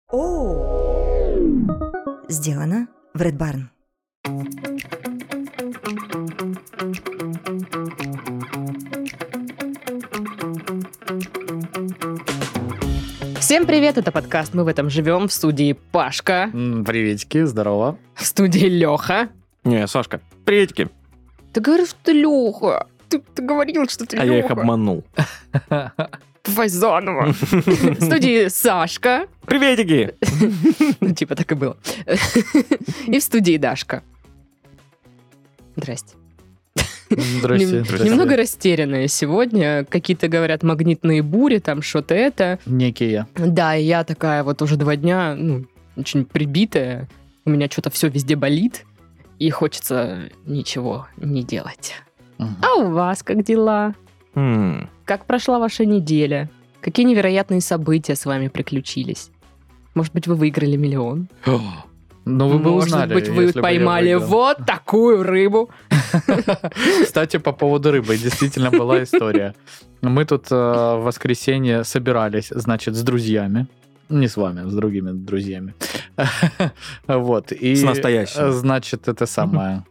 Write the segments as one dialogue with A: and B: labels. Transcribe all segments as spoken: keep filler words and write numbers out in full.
A: О! Сделано в Red Barn.
B: Всем привет, это подкаст «Мы в этом живем», в студии Пашка.
C: Приветики, здорово.
B: В студии Леха.
D: Не, Сашка, приветики.
B: Ты говоришь, что ты Леха. Ты, ты говорил, что ты
D: а
B: Леха.
D: А я их обманул.
B: Давай заново. В студии Сашка.
D: Приветики.
B: Ну, типа так и было. И в студии Дашка. Здрасте.
C: Здрасте. Здрасте.
B: Немного растерянная сегодня. Какие-то говорят магнитные бури, там что-то это.
C: Некие.
B: Да, и я такая вот уже два дня, ну, очень прибитая. У меня что-то все везде болит. И хочется ничего не делать.
C: Угу.
B: А у вас как дела?
D: М,
B: Как прошла ваша неделя? Какие невероятные события с вами приключились? Может быть, вы выиграли миллион?
C: Ну, вы бы
B: Может
C: узнали,
B: быть, вы
C: если бы я
B: поймали
C: выиграл.
B: вот такую рыбу.
C: Кстати, по поводу рыбы, действительно была история. Мы тут э, в воскресенье собирались, значит, с друзьями. Не с вами, с другими друзьями. Вот. И,
D: С настоящими.
C: Значит, это самое.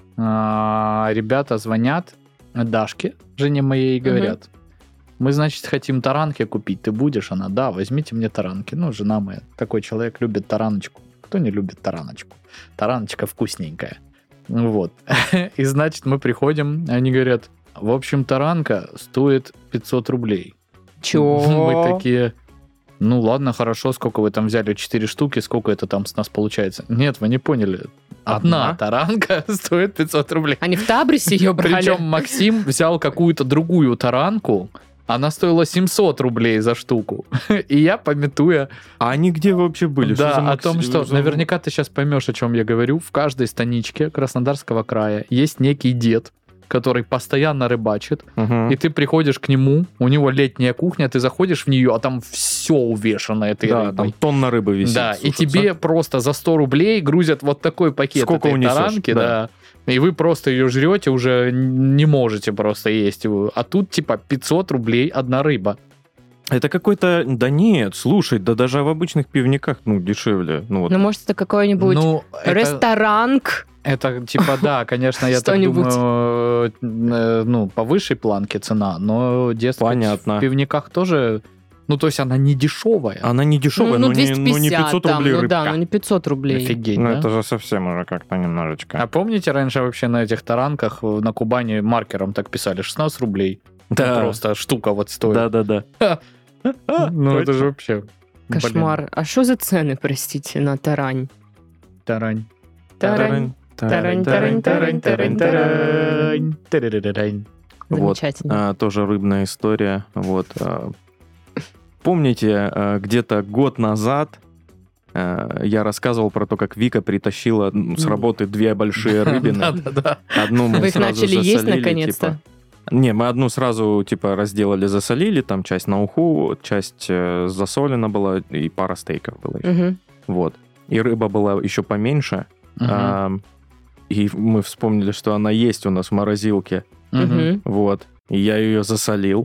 C: А, Ребята звонят Дашке, жене моей, и говорят: мы, значит, хотим таранки купить. Ты будешь? Она: да, возьмите мне таранки. Ну, жена моя, такой человек, любит тараночку. Кто не любит тараночку? Тараночка вкусненькая. Вот. И, значит, мы приходим, они говорят: в общем, таранка стоит пятьсот рублей.
B: Чё?
C: Мы такие: ну ладно, хорошо, сколько вы там взяли? Четыре штуки, сколько это там с нас получается? Нет, вы не поняли. Одна,
D: Одна?
C: таранка стоит пятьсот рублей.
B: Они в Табрисе ее брали?
C: Причем Максим взял какую-то другую таранку, она стоила семьсот рублей за штуку. И я, памятуя...
D: А они где вообще были?
C: Да,
D: Что за
C: о
D: Макс-
C: том, что
D: за-
C: наверняка ты сейчас поймешь, о чем я говорю. В каждой станичке Краснодарского края есть некий дед, который постоянно рыбачит,
D: Мгм.
C: и ты приходишь к нему, у него летняя кухня, ты заходишь в нее, а там все увешано этой
D: Да,
C: рыбой.
D: там тонна рыбы висит.
C: Да, и
D: сушится.
C: тебе просто за сто рублей грузят вот такой пакет
D: Сколько
C: этой
D: унесешь,
C: таранки,
D: да.
C: да. И вы просто ее жрете, уже не можете просто есть его. А тут типа пятьсот рублей одна рыба.
D: Это какой-то... Да нет, слушай, да даже в обычных пивниках, ну, дешевле. Ну, вот.
B: Ну, может, это какой-нибудь
C: Ну, это,
B: ресторанг?
C: это типа, да, конечно, я так
B: Что-нибудь.
C: думаю, э, ну, по высшей планке цена, но, дескать,
D: Понятно.
C: в пивниках тоже, ну, то есть она не дешевая.
D: Она не дешевая,
B: ну,
D: но, не,
B: двести
D: но не
B: пятьдесят
D: пятьсот
B: там,
D: рублей
B: ну
D: рыбка.
B: да, ну не пятьсот рублей.
C: Офигеть,
D: Ну,
C: да?
D: это же совсем уже как-то немножечко.
C: А помните, раньше вообще на этих таранках на Кубани маркером так писали: шестнадцать рублей.
D: Да.
C: Просто штука вот стоит.
D: Да-да-да.
C: Ну, это же вообще...
B: Кошмар. А что за цены, простите, на тарань?
C: Тарань.
B: Тарань. Тарань, тарань, тарань, тарань, тарань.
C: Тарань.
D: Вот.
B: Замечательно.
D: А, тоже рыбная история. Вот. а. Помните, а, где-то год назад а, я рассказывал про то, как Вика притащила ну, с работы две большие рыбины.
C: Да-да-да.
D: Одну мы
B: Вы их
D: сразу
B: начали есть
D: засолили,
B: наконец-то?
D: типа. Не, мы одну сразу типа разделали, засолили, там часть на уху, часть э, засолена была, и пара стейков было еще.
B: Мгм.
D: Вот. И рыба была еще поменьше. а, и мы вспомнили, что она есть у нас в морозилке.
B: Мгм.
D: Вот. И я ее засолил.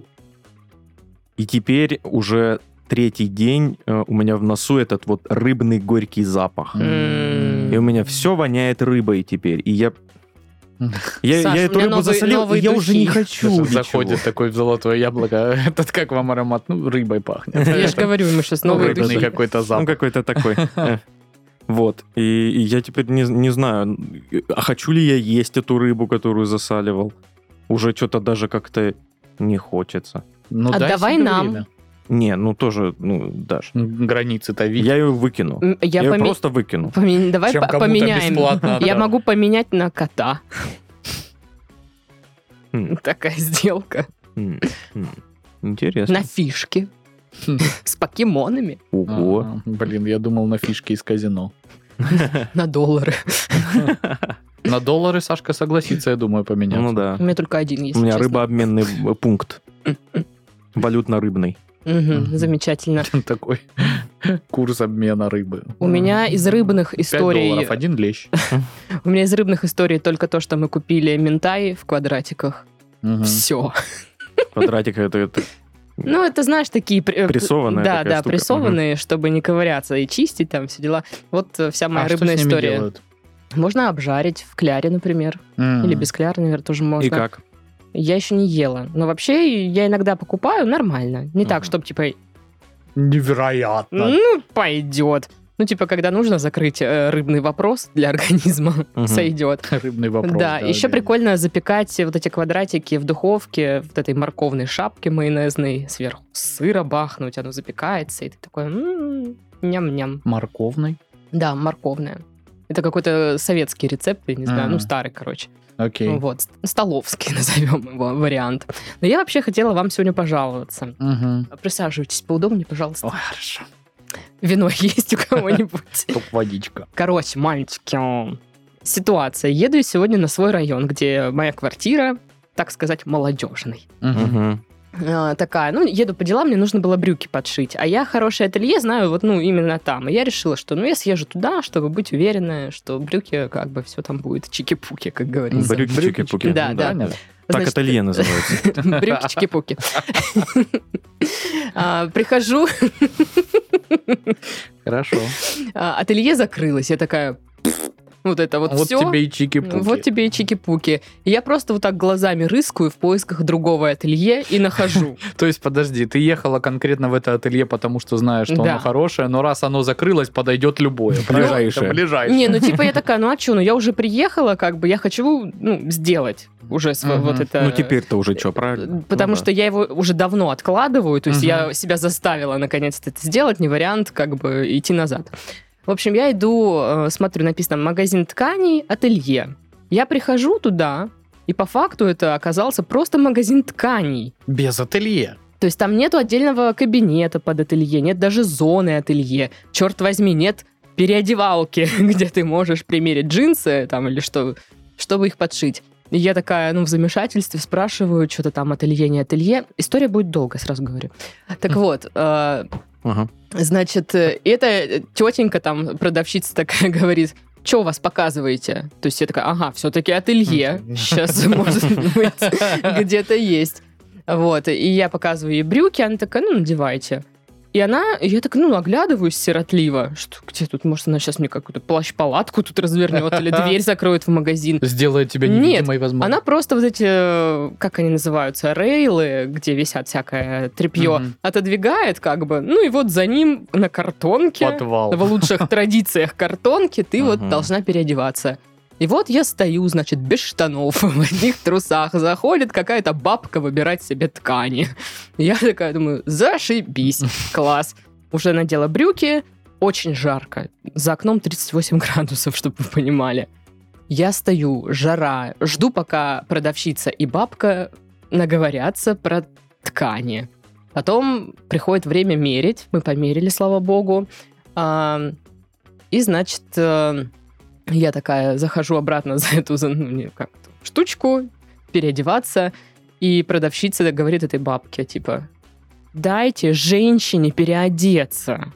D: И теперь уже третий день э, у меня в носу этот вот рыбный горький запах.
B: М.
D: И у меня все воняет рыбой теперь. И я... Я,
B: Саш,
D: я
B: у
D: эту
B: меня
D: рыбу
B: новые-
D: засолил,
B: новые
D: и я уже не
B: духи.
D: хочу
C: Сейчас
D: ничего.
C: заходит такой в золотое яблоко. Этот как вам аромат? Ну, рыбой пахнет.
B: Я же говорю, мы сейчас новые
C: Рыбный
B: духи.
C: какой-то
D: Ну,
C: запах.
D: какой-то такой. Э. Вот. И, и я теперь не, не знаю, а хочу ли я есть эту рыбу, которую засаливал. Уже что-то даже как-то не хочется.
C: Ну,
B: А
C: дай
B: давай
C: себе
B: нам.
C: время.
D: Не, ну тоже, ну, Даш.
C: Границы-то видишь.
D: Я ее выкину.
B: М, Я,
D: Я, ее
B: поме-
D: просто выкину.
B: поме- Давай
C: Чем
B: по-
C: кому-то
B: поменяем.
C: бесплатно
B: Я
C: отдам.
B: могу поменять на кота.
D: М.
B: Такая сделка.
D: М, м. Интересно.
B: На фишки. С покемонами.
D: Ого.
C: Ага. Блин, я думал на фишки из казино.
B: На доллары.
C: На доллары Сашка согласится, я думаю, поменяться.
D: Ну да.
B: У меня только один есть.
D: У меня рыбообменный э, пункт. Валютно-рыбный.
C: Мгм.
B: Замечательно.
C: Такой курс обмена рыбы.
B: У меня из рыбных
C: пять
B: историй...
C: долларов, один лещ.
B: У меня из рыбных историй только то, что мы купили минтай в квадратиках.
C: Мгм.
B: Все.
D: Квадратик это, это
B: Ну, это, знаешь, такие... при-
D: Прессованная
B: Да,
D: такая
B: да,
D: штука.
B: прессованные, чтобы не ковыряться и чистить там все дела. Вот э, вся моя
C: А что
B: рыбная
C: с ними
B: история.
C: делают?
B: Можно обжарить в кляре, например.
C: М.
B: Или без кляра, наверное, тоже можно.
D: И как?
B: Я еще не ела. Но вообще я иногда покупаю нормально. Не так,
D: Мгм.
B: чтобы, типа,
C: Невероятно.
B: ну, пойдет. Ну, типа, когда нужно закрыть э, рыбный вопрос для организма,
D: Мгм.
B: сойдет.
C: Рыбный вопрос.
B: Да, еще
C: да.
B: прикольно запекать вот эти квадратики в духовке, вот этой морковной шапке майонезной, сверху сыра бахнуть, оно запекается, и ты такой, м-м, ням-ням.
C: Морковный.
B: Да, морковная. Это какой-то советский рецепт, я не знаю,
C: М.
B: ну, старый, короче.
C: Окей.
B: Вот, ст- столовский, назовем его вариант. Но я вообще хотела вам сегодня пожаловаться.
C: Мгм.
B: Присаживайтесь поудобнее, пожалуйста.
C: Ой, хорошо.
B: Вино есть у кого-нибудь?
C: Топ водичка.
B: Короче, мальчики, ситуация. Еду я сегодня на свой район, где моя квартира, так сказать, молодежный.
C: Мгм.
D: Мгм.
B: А, такая, ну, еду по делам, мне нужно было брюки подшить. А я хорошее ателье знаю вот, ну, именно там. И я решила, что, ну, я съезжу туда, чтобы быть уверенной, что брюки, как бы, все там будет чики-пуки, как говорится.
D: Брюки, чики-пуки.
B: Да, да.
C: Понятно.
D: Так
B: Значит,
D: ателье называется.
B: брюки, чики-пуки. А, Прихожу,
C: Хорошо.
B: а, ателье закрылось. Я такая, «Пф, вот это вот
C: Вот
B: все.
C: тебе и чики-пуки.
B: Вот тебе и чики-пуки. И я просто вот так глазами рыскаю в поисках другого ателье и нахожу.
C: То есть, подожди, ты ехала конкретно в это ателье, потому что знаешь, что
B: Да.
C: оно хорошее, но раз оно закрылось, подойдет любое. правильно?
D: Ближайшее.
C: Это ближайшее.
B: Не, ну типа я такая, ну а что, ну я уже приехала, как бы я хочу, ну, сделать уже свой
C: Мгм.
B: вот это...
D: Ну, теперь-то уже что, правильно?
B: Потому
D: Ну да.
B: что я его уже давно откладываю, то есть
C: Мгм.
B: я себя заставила наконец-то это сделать, не вариант как бы идти назад. В общем, я иду, э, смотрю, написано «Магазин тканей, ателье». Я прихожу туда, и по факту это оказался просто магазин тканей.
C: Без ателье.
B: То есть там нету отдельного кабинета под ателье, нет даже зоны ателье. Черт возьми, нет переодевалки, где ты можешь примерить джинсы там или что, чтобы их подшить. И я такая, ну, в замешательстве спрашиваю, что-то там ателье, не ателье. История будет долго, сразу говорю. Так вот, э,
D: Ага.
B: значит, э, эта тетенька там, продавщица такая говорит, что у вас показываете? То есть я такая, ага, все-таки ателье. Сейчас, может быть, где-то есть. Вот, и я показываю ей брюки, она такая, ну, надевайте. И она, и я так, ну, оглядываюсь сиротливо, что где тут, может, она сейчас мне какую-то плащ-палатку тут развернет или дверь закроет в магазин.
C: Сделает тебя
B: Нет,
C: невидимой, возможно.
B: Она просто вот эти, э, как они называются, рейлы, где висят всякое тряпье,
C: Мгм.
B: отодвигает как бы, ну и вот за ним на картонке,
C: Подвал.
B: в лучших традициях картонки, ты вот
D: Мгм.
B: должна переодеваться. И вот я стою, значит, без штанов, в одних трусах. Заходит какая-то бабка выбирать себе ткани. Я такая думаю, зашибись, класс. Уже надела брюки, очень жарко. За окном тридцать восемь градусов, чтобы вы понимали. Я стою, жара, жду, пока продавщица и бабка наговорятся про ткани. Потом приходит время мерить. Мы померили, слава богу. А, И, значит, э, я такая захожу обратно за эту за, ну, не, как это, штучку, переодеваться, и продавщица говорит этой бабке, типа, дайте женщине переодеться.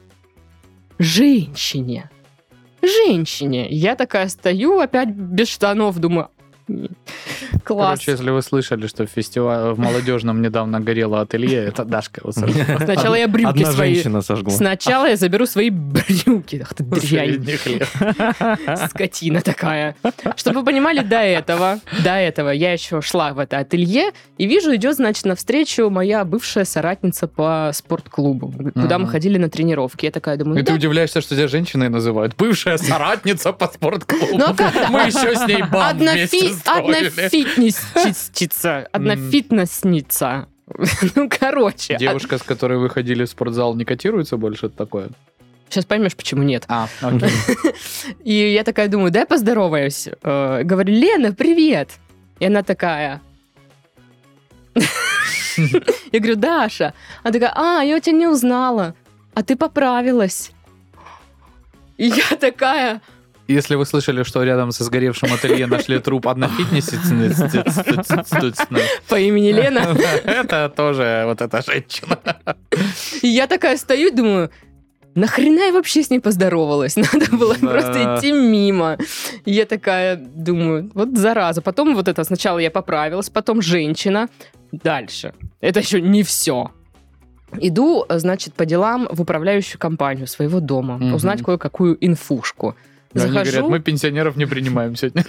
B: Женщине. Женщине. Я такая стою опять без штанов, думаю, «М, класс.
C: Короче, если вы слышали, что в фестивале в молодежном недавно горело ателье, это Дашка. вот сожгла.
B: Сначала я брюки
D: Одна
B: свои...
D: женщина сожгла.
B: Сначала я заберу свои брюки. Ах ты дрянь.
C: Средних лет.
B: Скотина такая. Чтобы вы понимали, до этого, до этого я еще шла в это ателье и вижу, идет, значит, навстречу моя бывшая соратница по спортклубу, куда мы
C: Мгм.
B: ходили на тренировки. Я такая думаю,
C: И
B: ну
C: ты
B: да,
C: удивляешься, что тебя женщиной называют. Бывшая соратница по спортклубу.
B: Ну, а как это?
C: Мы еще с ней бам
B: одна,
C: вместе
B: фи- одна
C: строили.
B: фитнесница, одна
C: М.
B: фитнесница. Ну, короче.
C: Девушка, с которой вы ходили в спортзал, не котируется больше? Это такое?
B: Сейчас поймешь, почему нет.
C: А, окей.
B: И я такая думаю, дай поздороваюсь. Э, Говорю, Лена, привет. И она такая... Я говорю, Даша. Она такая, а, я тебя не узнала. А ты поправилась. И я такая...
C: Если вы слышали, что рядом со сгоревшим ателье нашли труп однофитнесницы,
B: По имени Лена.
C: это тоже вот эта женщина.
B: И я такая стою и думаю, нахрена я вообще с ней поздоровалась? Надо было
C: Да.
B: просто идти мимо. И я такая думаю, вот зараза. Потом вот это, сначала я поправилась, потом женщина. Дальше. Это еще не все. Иду, значит, по делам в управляющую компанию своего дома,
C: Мгм.
B: узнать кое-какую инфушку.
C: Они
B: Захожу,
C: говорят, мы пенсионеров не принимаем сегодня.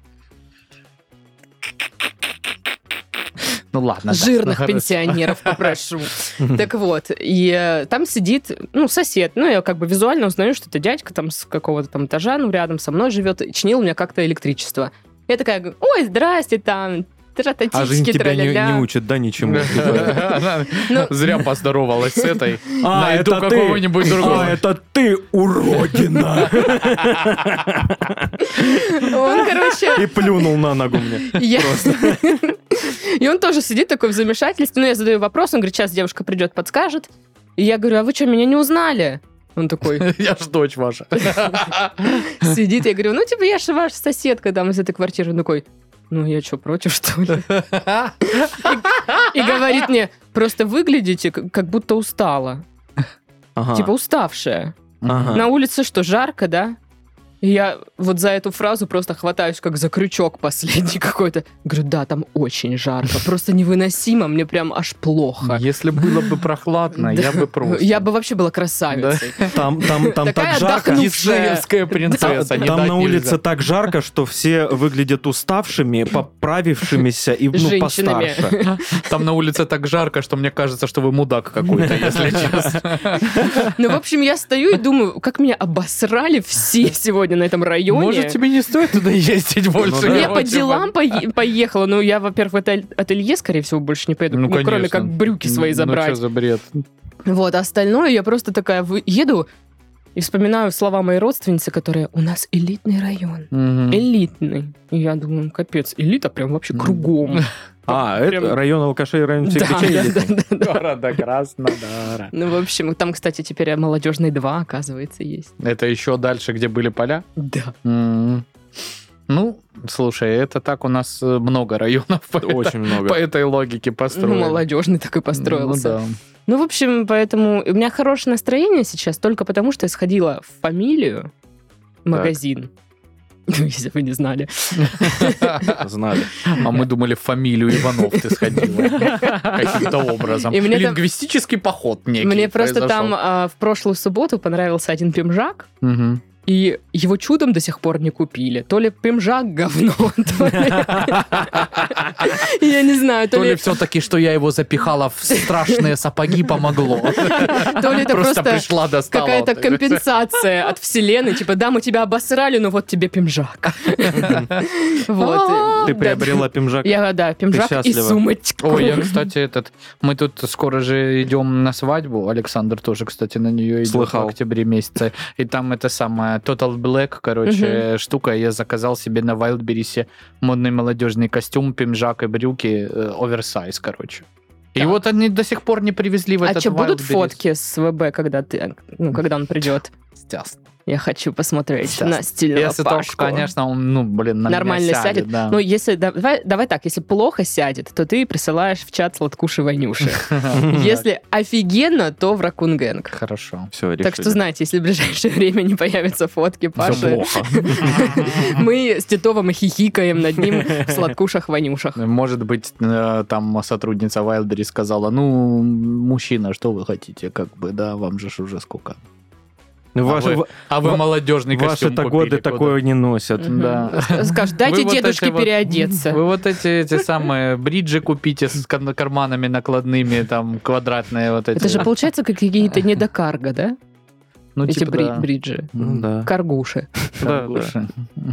C: Ну ладно. да,
B: жирных
C: ну, хорошо.
B: пенсионеров попрошу. Так вот, и э, там сидит, ну, сосед, ну, я как бы визуально узнаю, что это дядька там с какого-то там этажа, ну, рядом со мной живет, и чинил у меня как-то электричество. Я такая говорю, ой, здрасте, там,
D: А жизнь
B: трататички,
D: тебя не, не
B: тра-ля-ля.
D: учит, да, ничему?
C: Она
B: Ну-
C: Зря поздоровалась с этой.
D: А,
C: Найду
D: это ты.
C: какого-нибудь другого.
D: А, это ты, уродина!
B: Он, короче,
D: И плюнул на ногу мне.
B: я- И он тоже сидит такой в замешательстве. Ну, я задаю вопрос, он говорит, сейчас девушка придет, подскажет. И я говорю, а вы что, меня не узнали? Он такой
C: Я ж дочь ваша.
B: сидит, я говорю, ну, типа, я же ваша соседка там из этой квартиры. Он такой, ну, я что, против, что ли? И говорит мне, просто выглядите, как как будто устала.
D: Ага.
B: Типа, уставшая.
D: Ага.
B: На улице что, жарко, да? И я вот за эту фразу просто хватаюсь как за крючок последний какой-то. Говорю, да, там очень жарко, просто невыносимо, мне прям аж плохо.
C: Если было бы прохладно, я бы просто...
B: Я бы вообще была красавицей.
D: Там, там, там
B: Такая
D: так жарко.
B: отдохнувшая.
C: Диснеевская принцесса. не
D: Там
C: дать
D: на
C: нельзя.
D: улице так жарко, что все выглядят уставшими, поправившимися и ну,
B: Женщинами.
D: постарше.
C: Там на улице так жарко, что мне кажется, что вы мудак какой-то, если честно.
B: Ну, в общем, я стою и думаю, как меня обосрали все сегодня на этом районе.
C: Может, тебе не стоит туда ездить больше?
D: Ну да.
B: Я
C: Я
B: по
C: очень
B: делам пое- поехала. Ну, я, во-первых, в это ателье, скорее всего, больше не поеду. Ну, кроме
C: конечно.
B: как брюки свои
C: Ну,
B: забрать.
C: что за бред?
B: Вот, а остальное я просто такая вы- еду и вспоминаю слова моей родственницы, которая «У нас элитный район».
C: Мгм.
B: Элитный. И я думаю, капец, элита прям вообще кругом.
D: А,
B: Прям-
D: это район алкашей, район
B: Да,
D: всех
B: да,
D: печенье.
B: да, да, да.
C: Города Краснодара.
B: Ну, в общем, там, кстати, теперь молодежный два, оказывается, есть.
C: Это еще дальше, где были поля?
B: Да.
C: М. Ну, слушай, это так у нас э, много районов по, это-
D: Очень
C: по
D: много.
C: этой логике
B: Ну,
C: построено.
B: молодежный такой построился.
C: Ну,
B: Ну, в общем, поэтому у меня хорошее настроение сейчас только потому, что я сходила в фамилию магазин. Ну, если вы не знали.
C: да.
D: Знали.
C: А мы думали, в фамилию Иванов ты сходила каким-то образом.
B: И мне там-
C: Лингвистический поход некий
B: Мне просто
C: произошел.
B: там а, в прошлую субботу понравился один пимжак,
C: Мгм.
B: и его чудом до сих пор не купили. То ли пимжак говно, то ли... Я не знаю,
C: То
B: то
C: ли
B: ли
C: все-таки, что я его запихала в страшные сапоги, помогло.
B: то ли это
C: Просто
B: просто
C: пришла, достала.
B: какая-то
C: вот так вот.
B: компенсация от вселенной. Типа, да, мы тебя обосрали, но вот тебе пимжак. Вот.
D: Ты
B: Да,
D: приобрела пимжак.
B: Я, да, пимжак и
D: счастлива.
B: сумочку.
C: Ой, я, кстати, этот... Мы тут скоро же идем на свадьбу. Александр тоже, кстати, на нее идет
D: Слыхал.
C: в октябре месяце. И там это самое Total Black, короче, штука. Я заказал себе на Wildberries модный молодежный костюм, пимжак и брюки, э, оверсайз, короче. И
B: Так.
C: вот они до сих пор не привезли в
B: А
C: этот
B: что, будут
C: Wildberries.
B: фотки с ВБ, когда ты, ну, когда он придет?
C: Естественно.
B: Я хочу посмотреть
C: Сейчас.
B: на стильного
C: Если только,
B: Пашку.
C: конечно, он, ну, блин, на меня
B: Нормально сядет.
C: да.
B: Ну, если, давай, давай так, если плохо сядет, то ты присылаешь в чат Сладкуши Ванюши. Если офигенно, то в Ракун Гэнг.
C: Хорошо.
D: Все,
B: Так что, знаете, если в ближайшее время не появятся фотки
C: Все
B: Паши,
C: плохо.
B: мы с Титовым и хихикаем над ним в Сладкушах-Ванюшах.
C: Может быть, э, там сотрудница Wildberries сказала, ну, мужчина, что вы хотите, как бы, да, вам же ж уже сколько.
D: Ваши,
C: а вы, а вы
D: ва-
C: молодежный костюм
D: ваши-то
C: купили
D: годы
C: куда?
D: такое не носят.
B: Мгм.
C: Да.
B: Скажешь, дайте
C: Вы вот
B: дедушке
C: эти вот-
B: переодеться.
C: Вы вот эти, эти самые бриджи купите с кар- карманами накладными, там, квадратные вот эти.
B: Это же получается как какие-то недокарго, да?
C: ну,
B: Эти
C: типа,
B: бри-
C: да.
B: бриджи.
D: Ну да.
B: Каргуши.
D: Да,
C: Каргуши.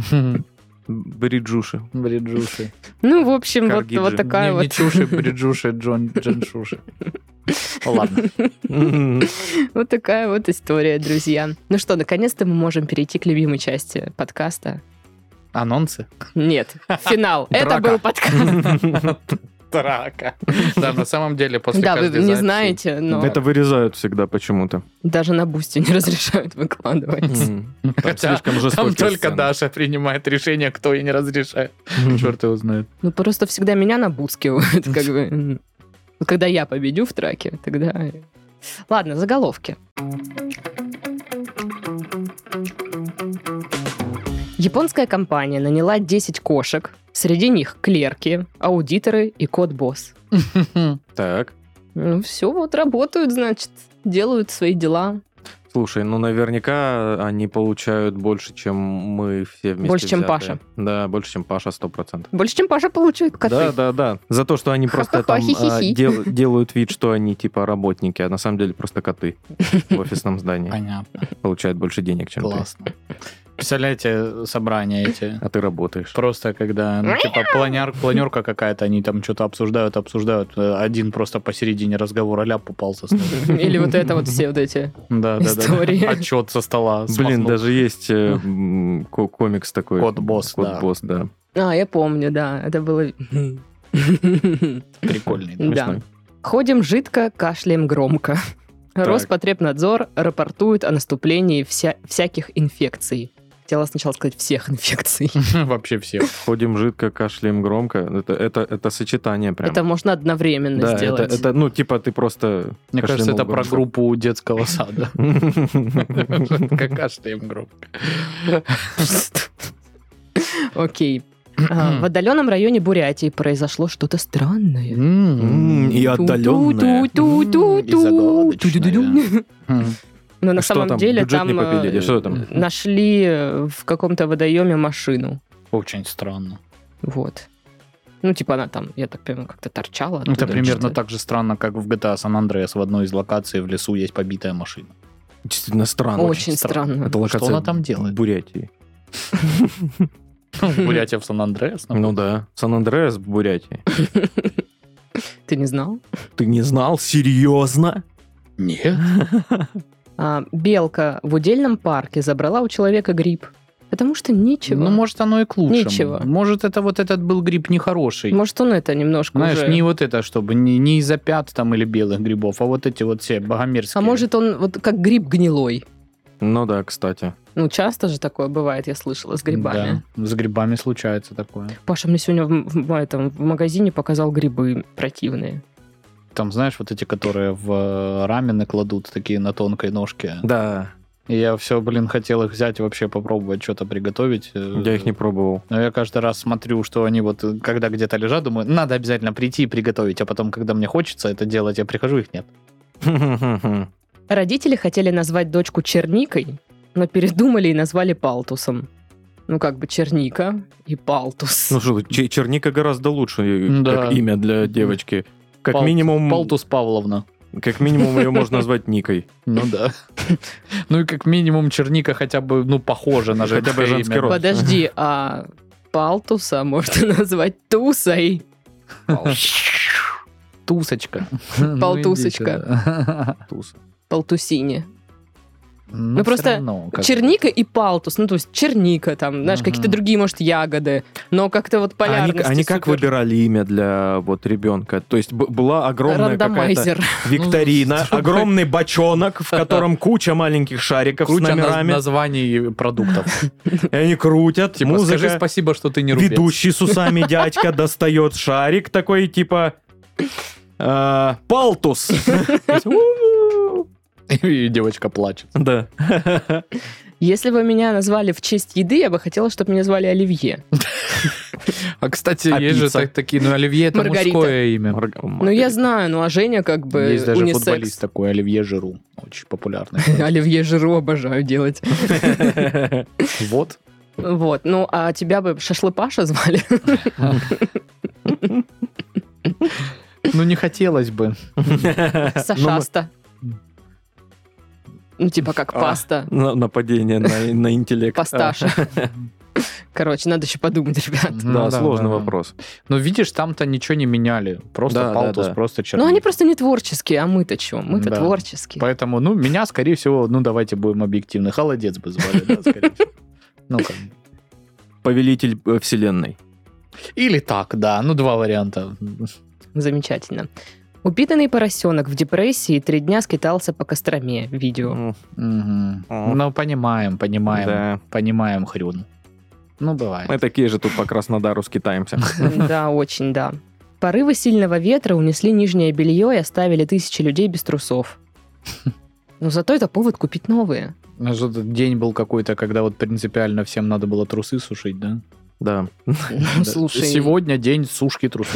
D: Бриджуши.
C: Бриджуши.
B: Ну, в общем, вот,
D: Каргиджи.
B: вот такая
C: Не, не
B: вот...
C: чуши, бриджуши, Джон, дженшуши. Ладно.
B: Вот такая вот история, друзья. Ну что, наконец-то мы можем перейти к любимой части подкаста.
C: Анонсы?
B: Нет, финал. Это
D: Драка.
B: был подкаст.
C: Драка. Да, на самом деле, после
B: Да, вы
C: каждой
B: не
C: записи-
B: знаете, но
D: Это вырезают всегда почему-то.
B: даже на Бусти не разрешают выкладывать.
D: М. Там
C: Хотя
D: слишком
C: Там
D: жестокие
C: только
D: сцены.
C: Даша принимает решение, кто ей не разрешает. Черт его знает.
B: Ну, просто всегда меня набускивают, как бы. Вот когда я победю в траке, тогда... Ладно, заголовки. Японская компания наняла десять кошек. Среди них клерки, аудиторы и кот-босс.
D: Так.
B: Ну, все, вот работают, значит, делают свои дела.
D: Слушай, ну наверняка они получают больше, чем мы все вместе
B: Больше, чем
D: взятые.
B: Паша.
D: Да, больше, чем Паша, сто процентов.
B: Больше, чем Паша получает коты.
D: Да, да, да. За то, что они просто
B: Ха-ха-ха,
D: там а,
B: хи-хи-хи.
D: дел- делают вид, что они типа работники, а на самом деле просто коты в офисном здании.
C: Понятно.
D: Получают больше денег, чем ты.
C: Классно. Представляете, собрания эти?
D: А ты работаешь.
C: Просто когда, ну, типа, планер, планерка какая-то, они там что-то обсуждают, обсуждают. Один просто посередине разговора ляп попался.
B: Или вот это вот все вот эти.
C: Да, да,
B: Истории.
C: да. Отчет со стола.
D: Блин,
C: смахнул.
D: даже есть э, м, ко- комикс такой.
C: Кот-босс, да.
D: Кот-босс, да.
B: А, я помню, да, это было...
C: Прикольный.
B: Да.
D: Смешной.
B: Ходим жидко, кашляем громко. Роспотребнадзор рапортует о наступлении вся... всяких инфекций. Хотела сначала сказать всех инфекций.
C: Вообще все.
D: Ходим жидко, кашляем громко. Это, это, это сочетание прям.
B: Это можно одновременно
D: да, это,
B: сделать.
D: это, ну, типа, ты просто...
C: Мне кажется,
D: кашлянул
C: это про
D: громко.
C: группу детского сада. Как кашляем громко.
B: Окей. А, В отдаленном районе Бурятии произошло что-то странное.
D: М, И отдаленное.
B: Ту-ту-ту-ту-ту.
C: И загадочное.
B: Ту-ду-ду-ду. Но на
D: Что
B: самом
D: там,
B: деле
D: бюджет
B: там
D: не победили?
B: э,
D: Что там?
B: нашли в каком-то водоеме машину.
C: Очень странно.
B: Вот. Ну, типа она там, я так понимаю, как-то торчала.
C: Это
B: оттуда
C: примерно
B: что-то.
C: так же странно, как в джи ти эй San Andreas в одной из локаций в лесу есть побитая машина.
D: Действительно странно.
B: Очень странно.
D: Это локация
C: Что она там делает?
D: в Бурятии.
C: Бурятия в Сан-Андреас?
D: Ну да. Сан-Андреас в Бурятии.
B: Ты не знал?
D: Ты не знал? Серьезно?
C: Нет.
B: А, белка в удельном парке забрала у человека гриб. Потому что ничего.
C: Ну, может, оно и к лучшему.
B: Ничего.
C: Может, это вот этот был гриб нехороший.
B: Может, он это немножко
C: Знаешь,
B: уже...
C: не вот это, чтобы не, не из-за пят там или белых грибов, а вот эти вот все богомерзкие.
B: А может, он вот как гриб гнилой.
D: Ну да, кстати.
B: Ну, часто же такое бывает, я слышала, с грибами.
C: Да, с грибами случается такое.
B: Паша мне сегодня в, в этом, в магазине показал грибы противные.
C: Там, знаешь, вот эти, которые в рамены кладут, такие на тонкой ножке.
D: Да,
C: И я все, блин, хотел их взять и вообще попробовать что-то приготовить.
D: я их не пробовал.
C: Но я каждый раз смотрю, что они вот, когда где-то лежат, думаю, надо обязательно прийти и приготовить. А потом, когда мне хочется это делать, я прихожу, их нет.
B: Родители хотели назвать дочку Черникой, но передумали и назвали Палтусом. Ну, как бы Черника и Палтус.
D: Ну что, Ч- Черника гораздо лучше э,
C: Да.
D: как имя для девочки. Как
C: Пал-
D: минимум,
C: Палтус Павловна.
D: как минимум ее можно назвать Никой.
C: Ну да. Ну и как минимум черника хотя бы, ну, похожа на
D: Хотя бы
C: женское
D: женский
C: имя.
D: род.
B: Подожди, а Палтуса можно назвать Тусой?
C: Тусочка.
B: Полтусочка.
D: Туса.
B: Палтусине.
C: Ну,
B: просто
C: всё равно, как-
B: Черника и Палтус. Ну, то есть черника, там, знаешь,
C: Мгм.
B: какие-то другие, может, ягоды. Но как-то вот
D: А они,
B: полярности
D: они как
B: супер.
D: выбирали имя для вот ребенка? То есть б- была огромная какая-то
B: Рандомайзер.
D: викторина,
C: Ну,
D: огромный бочонок, в котором куча маленьких шариков с
C: Куча наз-
D: номерами,
C: названий продуктов.
D: и они крутят,
C: Типа,
D: музыка,
C: скажи спасибо, что ты не рубец.
D: ведущий с усами дядька достает шарик такой, типа, э, Палтус.
C: И девочка плачет.
D: Да.
B: Если бы меня назвали в честь еды, я бы хотела, чтобы меня звали Оливье.
C: А, кстати,
D: А
C: есть же
D: пицца?
C: так- такие, ну, Оливье это
B: Маргарита.
C: мужское имя.
B: Ну, я знаю, ну, а Женя как бы
C: Есть даже
B: унисекс.
C: футболист такой, Оливье Жиру. Очень популярный.
B: Оливье Жиру обожаю делать.
C: Вот.
B: Вот, ну, а тебя бы Шашлыпаша звали?
C: Ну, не хотелось бы.
B: Сашаста. Ну, типа как
D: А.
B: паста.
D: На- Нападение на, на интеллект.
B: Пасташа. Короче, надо еще подумать, ребят.
D: Да,
C: Ну, да,
D: сложный
C: да.
D: вопрос.
C: Ну, видишь, там-то ничего не меняли. Просто
D: Да, да,
C: палтус,
D: да.
C: просто черника.
B: Ну, они просто не творческие, а мы-то что? Мы-то
C: Да.
B: творческие.
C: Поэтому, ну, меня, скорее всего, ну, давайте будем объективны. Холодец бы звали, да, скорее всего. Ну, как бы.
D: Повелитель э, вселенной.
C: Или так, да. Ну, два варианта.
B: Замечательно. Упитанный поросенок в депрессии три дня скитался по Костроме. Видео.
D: М,
C: Мгм.
D: М.
C: Ну, понимаем, понимаем.
D: Да.
C: Понимаем, Хрюн. Ну, бывает.
D: Мы такие же тут по Краснодару скитаемся.
B: Да, очень, да. Порывы сильного ветра унесли нижнее белье и оставили тысячи людей без трусов. Но зато это повод купить новые.
C: Ну, что тут день был какой-то, когда вот принципиально всем надо было трусы сушить, да?
B: Ну,
D: Да.
C: Да.
B: слушай,
C: Сегодня день сушки трусов.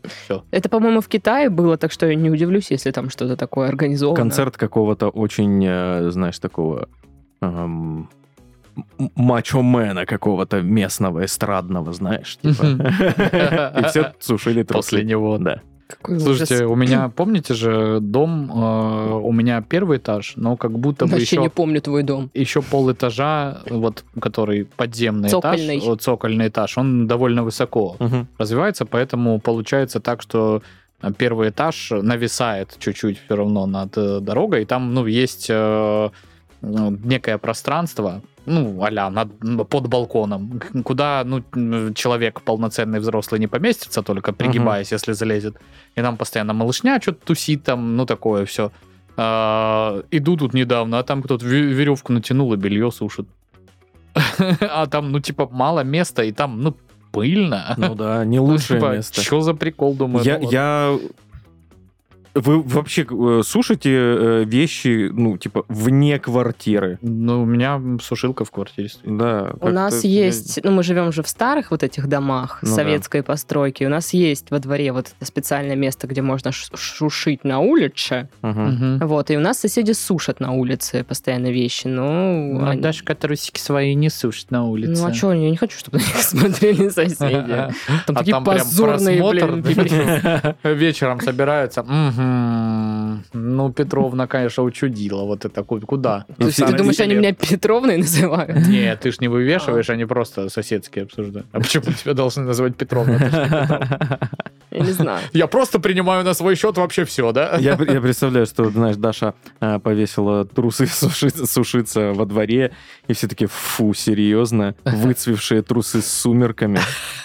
C: Все.
B: Это, по-моему, в Китае было, так что я не удивлюсь, если там что-то такое организовано.
D: Концерт какого-то очень, э, знаешь, такого эм, м- мачо-мена какого-то местного, эстрадного, знаешь, типа. И все сушили трусы.
C: После него.
D: Да.
B: Какой
C: Слушайте,
B: ужас.
C: у меня, помните же, дом, э, у меня первый этаж, но как будто бы
B: Вообще
C: еще,
B: не помню твой дом.
C: еще полэтажа, вот, который подземный
B: Цокольный.
C: этаж, вот, цокольный этаж, он довольно высоко
D: Мгм.
C: развивается, поэтому получается так, что первый этаж нависает чуть-чуть все равно над э, дорогой, и там, ну, есть э, ну, некое пространство, ну, а-ля над, под балконом, куда, ну, человек полноценный взрослый не поместится, только пригибаясь, если залезет. И нам постоянно малышня что-то тусит там, ну, такое все. А, иду тут недавно, а там кто-то ве- веревку натянул и белье сушит. А там, ну, типа, мало места, и там, ну, пыльно.
D: Ну да, не лучшее
C: Типа,
D: место.
C: Что за прикол, думаю?
D: Я,
C: ну ладно.
D: я... Вы вообще э, сушите э, вещи, ну, типа, вне квартиры?
C: Ну, у меня сушилка в квартире стоит.
D: Да.
B: У нас есть, ну мы живем же в старых вот этих домах
D: Ну да.
B: советской постройки, у нас есть во дворе вот это специальное место, где можно ш- шушить на улице,
C: Мгм.
B: вот, и у нас соседи сушат на улице постоянно вещи, но...
C: Ну,
B: они-
C: Дашка трусики свои не сушит на улице.
B: Ну а что, я не хочу, чтобы на них смотрели соседи. Там
C: А
B: такие
C: там прям
B: позорные,
C: просмотр,
B: блин,
C: да, вечером собираются. Мгм. Ну, Петровна, конечно, учудила. Вот это ку- куда?
B: То есть ты думаешь, они меня Петровной называют?
C: Нет, ты ж не вывешиваешь, они просто соседские обсуждают. А почему тебя должны называть Петровна? Ты ж не Петровна.
B: Я не знаю.
C: Я просто принимаю на свой счет вообще все, да?
D: Я, я представляю, что, знаешь, Даша а, повесила трусы сушиться, сушиться во дворе, и все таки фу, серьезно, выцвевшие трусы с сумерками.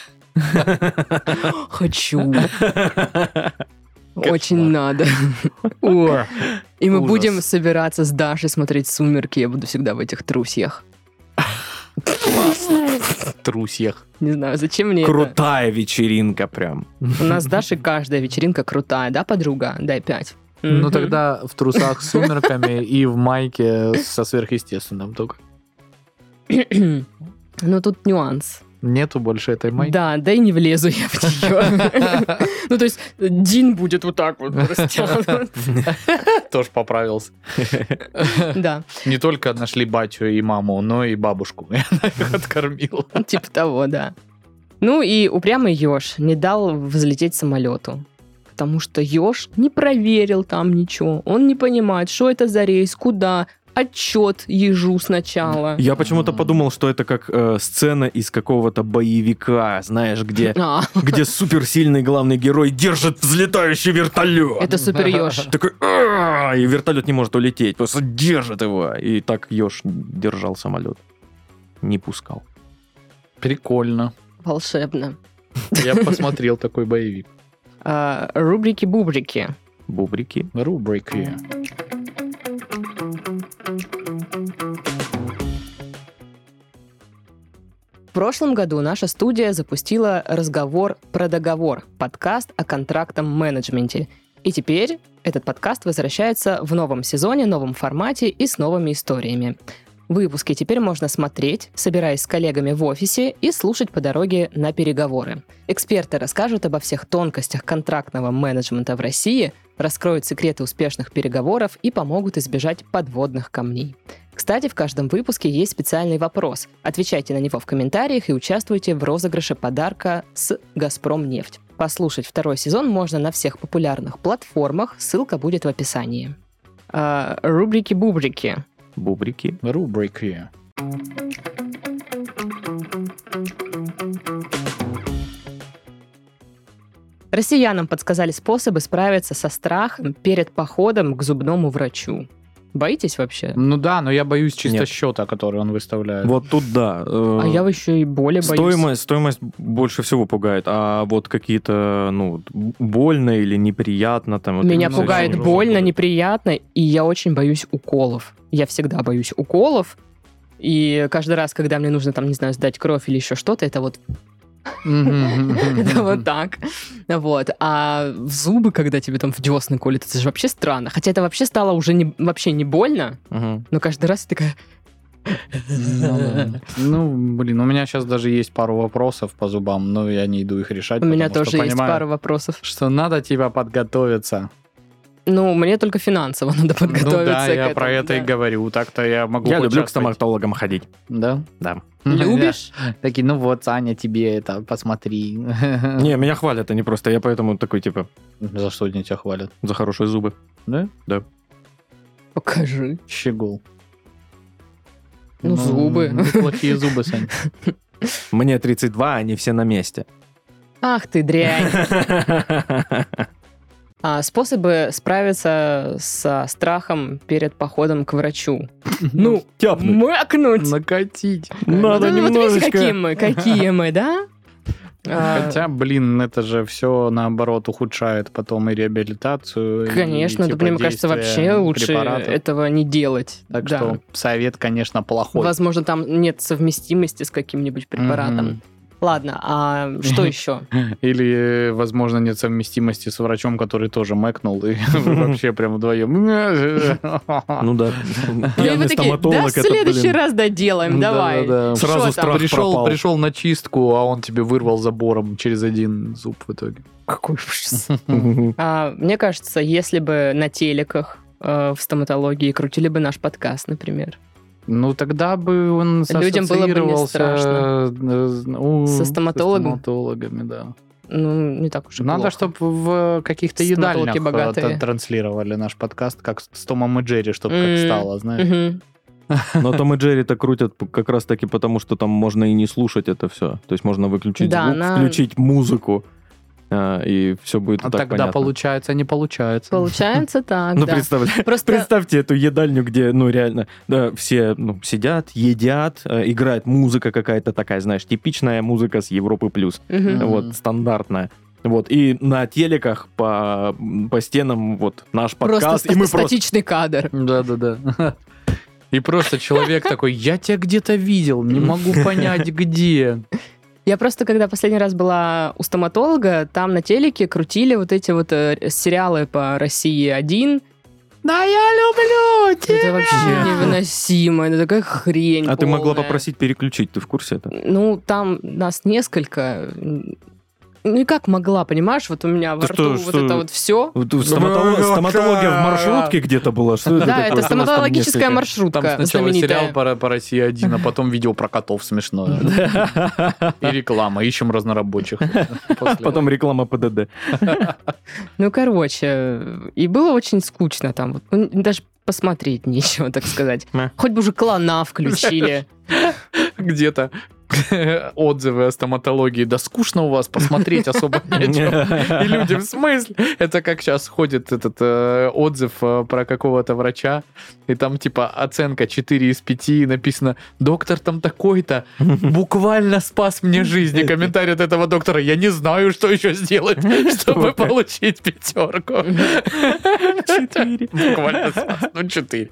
B: Хочу. Очень надо. О. И мы
C: Ужас.
B: будем собираться с Дашей смотреть «Сумерки». Я буду всегда в этих трусьях.
C: В трусьях.
B: Не знаю, зачем мне это?
D: Крутая вечеринка прям.
B: У нас с Дашей каждая вечеринка крутая, да, подруга? Дай пять.
C: Ну,
B: Мгм.
C: тогда в трусах с сумерками и в майке со сверхъестественным только.
B: Ну, тут нюанс.
C: Нету больше этой майки.
B: Да, да и не влезу я в нее. Ну, то есть Дин будет вот так вот растянут.
C: Тоже поправился.
B: Да,
C: Не только нашли батю и маму, но и бабушку. Я их откормил.
B: типа того, да. Ну и упрямый еж не дал взлететь самолету. Потому что еж не проверил там ничего. Он не понимает, что это за рейс, куда. Отчет ежу сначала.
D: Я почему-то подумал, что это как э, сцена из какого-то боевика, знаешь, где,
B: А,
D: где суперсильный главный герой держит взлетающий вертолет.
B: это супер еж.
D: Такой, «А-а-а!» и вертолет не может улететь, просто держит его. И так еж держал самолет. Не пускал.
C: Прикольно.
B: Волшебно.
C: Я посмотрел такой боевик.
B: А, рубрики-бубрики.
D: Бубрики.
C: Рубрики.
B: В прошлом году наша студия запустила «Разговор про договор» — подкаст о контрактном менеджменте. И теперь этот подкаст возвращается в новом сезоне, новом формате и с новыми историями. Выпуски теперь можно смотреть, собираясь с коллегами в офисе, и слушать по дороге на переговоры. Эксперты расскажут обо всех тонкостях контрактного менеджмента в России, раскроют секреты успешных переговоров и помогут избежать подводных камней. Кстати, в каждом выпуске есть специальный вопрос. Отвечайте на него в комментариях и участвуйте в розыгрыше подарка с «Газпромнефть». Послушать второй сезон можно на всех популярных платформах, ссылка будет в описании. А, рубрики-бубрики.
D: Бубрики.
C: Рубрики.
B: Россиянам подсказали способы справиться со страхом перед походом к зубному врачу. Боитесь вообще?
C: Ну да, но я боюсь чисто
D: Нет.
C: счета, который он выставляет.
D: Вот тут да. э,
B: А я еще и более боюсь.
D: Стоимость, стоимость больше всего пугает, а вот какие-то, ну, больно или неприятно там. вот
B: Меня
D: это
B: пугает
D: всё.
B: больно, неприятно, и я очень боюсь уколов. Я всегда боюсь уколов. И каждый раз, когда мне нужно, там, не знаю, сдать кровь или еще что-то, это вот, это вот так. Вот. А в зубы, когда тебе там в десны колят, это же вообще странно. Хотя это вообще стало уже не, вообще не больно,
D: Мгм.
B: но каждый раз я такая...
C: Ну, да. Ну, блин, у меня сейчас даже есть пару вопросов по зубам, но я не иду их решать.
B: У меня
C: потому
B: тоже
C: что
B: есть
C: понимаю,
B: пару вопросов.
C: что надо типа подготовиться.
B: Ну, мне только финансово надо подготовиться
C: Ну да,
B: к
C: я
B: этому,
C: про это
B: да.
C: и говорю. Так-то я могу
D: Я люблю к
C: участвовать.
D: стоматологам ходить.
C: Да?
D: Да.
B: Любишь?
C: Такие, ну вот, Саня, тебе это, посмотри.
D: Не, меня хвалят, они просто, я поэтому такой, типа,
C: За что они тебя хвалят?
D: за хорошие зубы.
C: Да?
B: Покажи.
C: Щегол.
B: Ну, зубы.
C: Плохие зубы, Сань.
D: Мне тридцать два, они все на месте.
B: Ах ты дрянь. А, способы справиться со страхом перед походом к врачу. Ну,
D: тяпнуть.
B: мэкнуть.
C: Накатить.
D: Надо
B: Ну, вот видите,
D: немножечко.
B: какие мы, какие мы, да? А,
C: Хотя, блин, это же все наоборот ухудшает потом и реабилитацию. и,
B: Конечно, да,
C: типа,
B: мне кажется,
C: действие
B: вообще лучше
C: препаратов.
B: этого не делать.
C: Так
B: Да.
C: что совет, конечно, плохой.
B: Возможно, там нет совместимости с каким-нибудь препаратом.
C: Мгм.
B: Ладно, а что еще?
C: Или, возможно, нет совместимости с врачом, который тоже мэкнул, и вы вообще прям вдвоем.
D: Ну да.
B: И
D: Пьяный
B: вы такие, да,
D: стоматолог,
B: в
D: это,
B: следующий
D: блин,
B: раз доделаем, давай.
C: Да-да-да.
B: Что
D: Сразу
B: там?
D: страх
C: Пришел,
D: пропал.
C: пришел на чистку, а он тебе вырвал забором через один зуб в итоге.
B: Какой ужас.
D: Мгм.
B: А, мне кажется, если бы на телеках э, в стоматологии крутили бы наш подкаст, например.
C: Ну, тогда бы он
B: Людям было бы не
C: ассоциировался,
B: страшно.
C: э, ну,
B: Со стоматологом?
C: со стоматологами, да.
B: Ну, не так уж и
C: Надо,
B: плохо.
C: чтобы в каких-то
B: Стоматологи
C: едальнях
B: богатые.
C: э, транслировали наш подкаст, как с Томом и Джерри, чтобы
B: М.
C: как стало, знаешь.
B: Мгм.
D: Но Том и Джерри-то крутят как раз-таки потому, что там можно и не слушать это все. То есть можно выключить
B: Да,
D: звук,
B: на-
D: включить музыку, а, и все будет
C: А
D: так
C: тогда
D: понятно.
C: получается, не получается.
B: Получается так,
D: Ну,
B: да.
D: представь-
B: Просто
D: представьте эту едальню, где, ну, реально, да, все ну, сидят, едят, э, играет музыка какая-то такая, знаешь, типичная музыка с Европы плюс.
B: Мгм.
C: Мгм.
D: Вот, стандартная. Вот, и на телеках по, по стенам вот наш подкаст,
B: просто
D: и мы
B: ста-
D: просто...
B: статичный кадр.
C: Да-да-да. И просто человек такой, я тебя где-то видел, не могу понять, где.
B: Я просто, когда последний раз была у стоматолога, там на телеке крутили вот эти вот э, сериалы по России один.
C: Да я люблю тебя.
B: Это вообще невыносимо, это такая хрень
D: А ты могла
B: полная.
D: попросить переключить, ты в курсе это?
B: Ну, там нас несколько. Ну и как могла, понимаешь? Вот у меня во
D: Ты
B: рту
D: что,
B: вот
D: что?
B: это вот все.
D: Вот у стоматолог-
C: Ну,
D: Стоматология в маршрутке где-то была? Что это
B: Да,
D: такое?
B: это
D: Что у нас там
B: стоматологическая
D: несколько?
B: маршрутка
C: Там сначала сериал
B: знаменитая.
C: по, по России один, а потом видео про котов смешное. И реклама. Ищем разнорабочих. После.
D: Потом реклама ПДД.
B: Ну, короче, и было очень скучно там. Вот, ну, даже посмотреть нечего, так сказать.
D: Да.
B: Хоть бы уже клана включили.
C: Где-то отзывы о стоматологии. Да скучно у вас, посмотреть особо нечего. И люди, в смысле? Это как сейчас ходит этот э, отзыв э, про какого-то врача, и там типа оценка четыре из пяти, написано, доктор там такой-то буквально спас мне жизнь. И комментарий от этого доктора, я не знаю, что еще сделать, чтобы получить пятерку. Четыре. Буквально спас. Ну, четыре.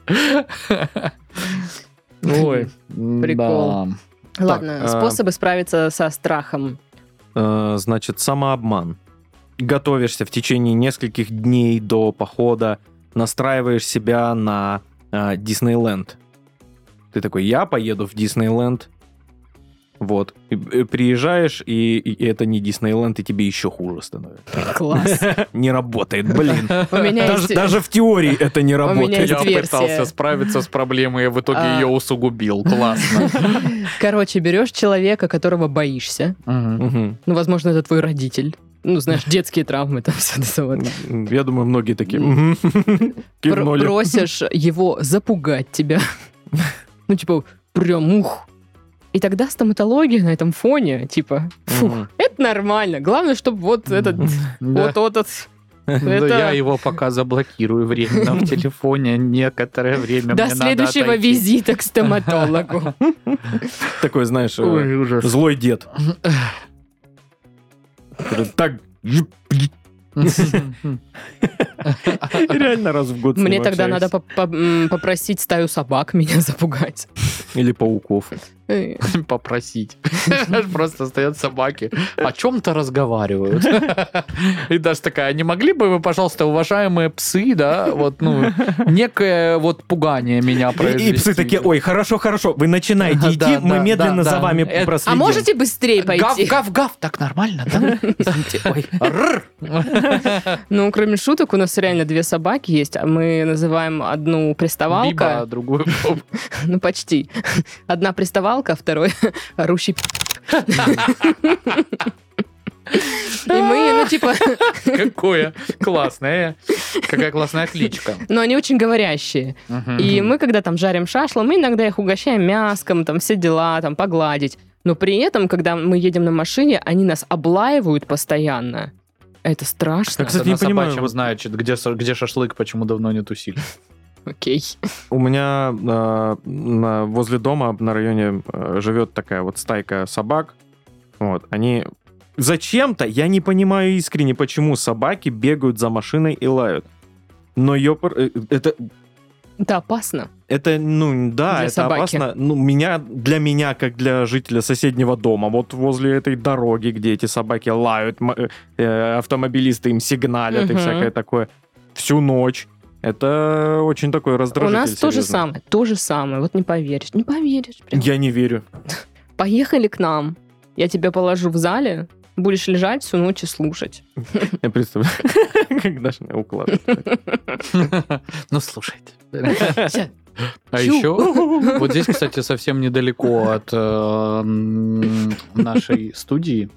C: Ой,
B: Прикол. Ладно,
D: а-
B: способы справиться со страхом.
D: Э, Значит, самообман. Готовишься в течение нескольких дней до похода, настраиваешь себя на э, Диснейленд. Ты такой, я поеду в Диснейленд. Вот. И, и приезжаешь, и, и это не Диснейленд, и тебе еще хуже становится.
B: Класс.
D: Не работает, блин.
B: У меня
D: Даже,
B: есть...
D: даже в теории это не
B: меня
D: работает.
B: есть
C: Я
B: версия.
C: пытался справиться с проблемой, и в итоге
B: А.
C: ее усугубил. Классно.
B: Короче, берешь человека, которого боишься.
D: Мгм.
B: Ну, возможно, это твой родитель. Ну, знаешь, детские травмы, там все это вот.
D: Я думаю, многие такие «Мгм».
B: Пр-
D: кивнули.
B: Просишь его запугать тебя. Ну, типа, прям ух. И тогда стоматология на этом фоне, типа, фух,
D: Мгм.
B: это нормально. Главное, чтобы вот этот,
C: Да.
B: вот этот...
C: Да,
B: это-
C: я его пока заблокирую временно в телефоне некоторое время.
B: До
C: мне надо
B: следующего
C: отойти.
B: визита к стоматологу.
D: Такой, знаешь, э,
C: Ой, ужас.
D: злой дед. Так, реально раз в год с
B: Мне
D: ним
B: тогда надо
D: общаешься.
B: по- по- м, попросить стаю собак меня запугать.
D: Или пауков.
B: Э,
C: Попросить. Просто стоят собаки, о чем-то разговаривают. И даже такая, не могли бы вы, пожалуйста, уважаемые псы, да, вот, ну, некое вот пугание меня
D: И,
C: произвести.
D: и псы такие, ой, хорошо, хорошо, вы начинаете
C: Да,
D: идти,
C: да,
D: мы
C: да,
D: медленно
C: да,
D: за
C: да.
D: вами
C: Это-
D: проследим.
B: А можете быстрее
C: Гав,
B: пойти?
C: гав, гав, так нормально, да?
D: Извините, ой.
C: Рр.
B: Ну, кроме шуток, у нас реально две собаки есть. а Мы называем одну приставалка.
C: Биба, а другую Боб.
B: Ну, почти. Одна приставалка, а второй орущий пи***. И мы, ну, типа...
C: Какое классное. Какая классная кличка.
B: Ну, они очень говорящие.
C: Мгм.
B: И мы, когда там жарим шашлы, мы иногда их угощаем мяском, там все дела, там погладить. Но при этом, когда мы едем на машине, они нас облаивают постоянно. Это страшно.
D: Так, кстати,
C: Это
D: не
C: на
D: понимаю,
C: собачьем
D: вот-
C: знают, чё- где, со- где шашлык, почему давно не тусили.
B: Окей.
D: У меня э, на- возле дома на районе э, живет такая вот стайка собак. Вот, они... Зачем-то, я не понимаю искренне, почему собаки бегают за машиной и лают. Но ёпр... э, Это,
B: Это опасно.
D: это, ну, да,
B: Для
D: это
B: собаки.
D: опасно. Ну, меня, для меня, как для жителя соседнего дома, вот возле этой дороги, где эти собаки лают, м- э, автомобилисты им сигналят и
B: Мгм.
D: всякое такое, всю ночь. Это очень такой
B: У
D: раздражитель.
B: нас то же
D: серьезно.
B: самое. То же самое. Вот не поверишь. Не поверишь. прям.
D: Я не верю.
B: Поехали к нам. Я тебя положу в зале. Будешь лежать всю ночь и слушать.
D: Я представляю, как даже меня укладывают.
C: Ну, слушайте.
B: Ща.
C: А
B: Чу.
C: еще, вот здесь, кстати, совсем недалеко от э, м, нашей студии,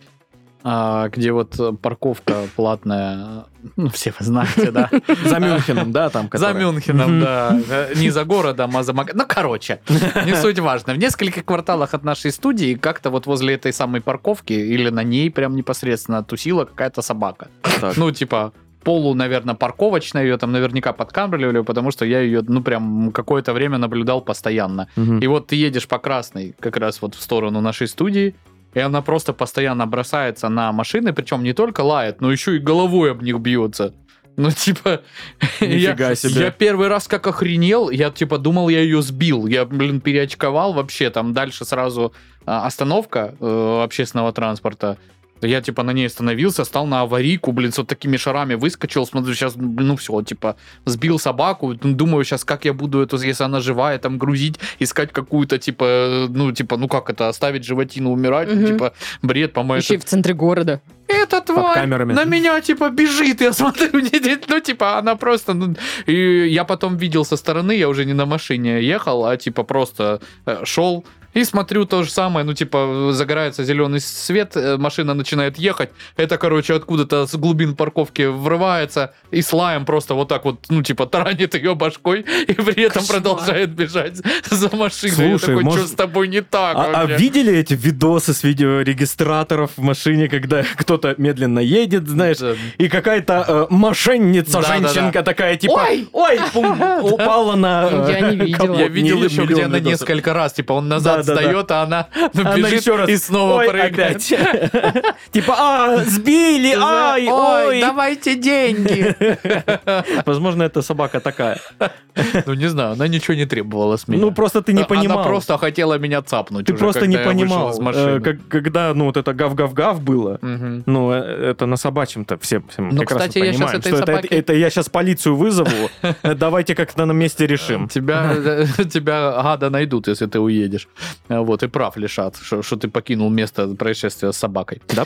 C: а, где вот парковка платная, ну, все вы знаете, да,
D: За Мюнхеном, да, там?
C: за
D: которая?
C: Мюнхеном,
D: Мгм.
C: да, Э, не за городом, а за Мак... Ну, короче, не суть важно. В нескольких кварталах от нашей студии как-то вот возле этой самой парковки или на ней прям непосредственно тусила какая-то собака.
D: Так.
C: Ну, типа, полу, наверное, парковочная, ее там наверняка подкармливали, потому что я ее, ну, прям какое-то время наблюдал постоянно.
D: Мгм.
C: И вот ты едешь по красной как раз вот в сторону нашей студии, и она просто постоянно бросается на машины, причем не только лает, но еще и головой об них бьется. Ну, типа, я,
D: Нифига себе.
C: я первый раз как охренел, я, типа, думал, я ее сбил. Я, блин, переочковал вообще, там дальше сразу а, остановка э, общественного транспорта. Я, типа, на ней остановился, стал на аварийку, блин, с вот такими шарами выскочил, смотрю, сейчас, ну, все, типа, сбил собаку, думаю, сейчас, как я буду эту, если она живая, там, грузить, искать какую-то, типа, ну, типа, ну, как это, оставить животину умирать,
B: Мгм.
C: типа, бред, по-моему.
B: Еще и в центре города.
C: Эта тварь
D: камерами.
C: на меня, типа, бежит, я смотрю, не- не- ну, типа, она просто, ну, и я потом видел со стороны, я уже не на машине ехал, а, типа, просто э, шел, и смотрю то же самое, ну, типа, загорается зеленый свет, э, машина начинает ехать, это, короче, откуда-то с глубин парковки врывается, и с лаем просто вот так вот, ну, типа, таранит ее башкой, и при этом
B: Кошмар.
C: продолжает бежать за машиной. Я
D: Слушай,
C: такой,
D: может-
C: что с тобой не так
D: А, а
C: вообще?»
D: видели эти видосы с видеорегистраторов в машине, когда кто-то медленно едет, знаешь,
C: Да.
D: и какая-то э, мошенница,
C: Да-да-да.
D: женщинка такая, типа,
B: Ой!
D: ой, пум, упала на... э,
B: Я не видела.
D: капот.
C: Я видел
D: Не-
C: еще, где
D: миллион
C: она
D: видосов.
C: несколько раз, типа, он назад
D: Да-да-да.
C: встает, а она ну,
D: Она
C: бежит
D: еще раз,
C: и снова
D: ой,
C: прыгает.
D: опять. Типа, а, сбили, ай, ой.
C: давайте деньги.
D: Возможно, эта собака такая.
C: Ну, не знаю, она ничего не требовала с меня.
D: Ну, просто ты не понимал.
C: Она просто хотела меня цапнуть.
D: Ты
C: уже,
D: просто не
C: когда я вышел
D: понимал,
C: из
D: э,
C: машины.
D: как- когда, ну, вот это гав-гав-гав было,
C: Мгм.
D: ну, э, это на собачьем-то все, все мы
C: Ну,
D: прекрасно
C: кстати, я щас
D: понимаем,
C: этой
D: что это,
C: собаке-
D: это, это я сейчас полицию вызову, э, давайте как-то на месте решим.
C: Тебя, тебя гада найдут, если ты уедешь. Вот, и прав лишат, что, что ты покинул место происшествия с собакой.
D: Да?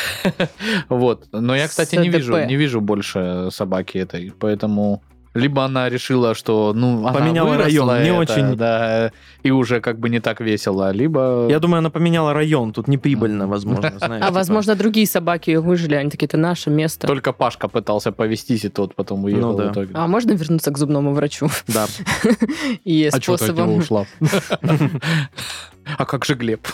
C: Вот. Но я, кстати, не
B: СДП.
C: вижу, не вижу больше собаки этой, поэтому либо она решила, что, ну, она
D: Поменяла
C: выросла,
D: район, не
C: это,
D: очень-
C: да, и уже как бы не так весело, либо...
D: Я думаю, она поменяла район, тут неприбыльно, возможно, знаешь.
B: А
D: типа.
B: возможно, другие собаки ее выжили, они такие, это наше место.
C: Только Пашка пытался повестись, и тот потом уехал
D: Ну да.
C: в итоге.
B: А можно вернуться к зубному врачу?
D: Да.
B: И
C: А чё ты от него
B: способом...
C: ушла? А как же Глеб?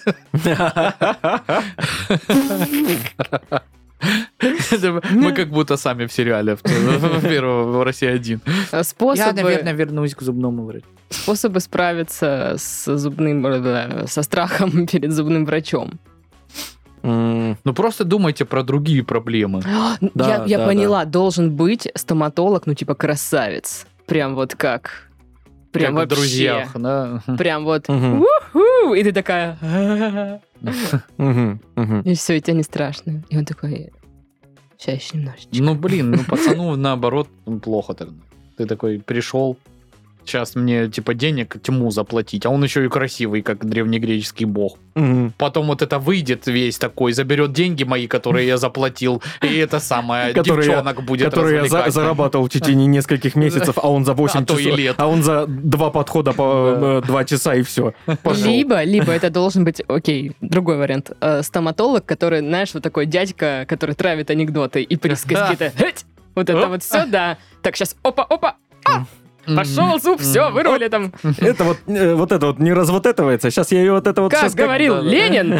C: Мы как будто сами в сериале в первом в России один.
B: Способы,
C: вернусь к зубному врачу.
B: способы справиться с зубным, э, со страхом перед зубным врачом.
D: М,
C: Ну просто думайте про другие проблемы.
D: Да,
B: я я
D: да,
B: поняла, должен быть стоматолог, ну типа красавец. Прям вот как Прям
C: Как в
B: вообще.
C: друзьях, да?
B: Прям вот
D: Мгм.
B: уху, и ты такая... «А-а-а».
D: Мгм. Мгм.
B: И все, и тебе не страшно. И он такой... Сейчас еще немножечко.
C: Ну, блин, ну, пацану, наоборот, плохо тогда. Ты такой пришел, сейчас мне, типа, денег тьму заплатить, а он еще и красивый, как древнегреческий бог.
D: Мгм.
C: Потом вот это выйдет весь такой, заберет деньги мои, которые я заплатил, и это самое,
D: Которые я-
C: девчонок будет
D: Который я за-
C: развлекать.
D: зарабатывал в течение нескольких месяцев, а он за восемь
C: А то и
D: часов.
C: лет.
D: А он за два подхода по
C: Да.
D: э, два часа и все.
B: Либо, либо это должен быть, окей, другой вариант. Э, стоматолог, который, знаешь, вот такой дядька, который травит анекдоты и присказки-то. «Эть!» Вот это вот все, да. Так, сейчас, опа-опа, пошел зуб, все, вырвали там.
D: Это вот, э, вот это вот не развотетывается. Сейчас я ее вот это вот...
B: Как
D: щас
B: говорил
C: да-да-да.
B: Ленин.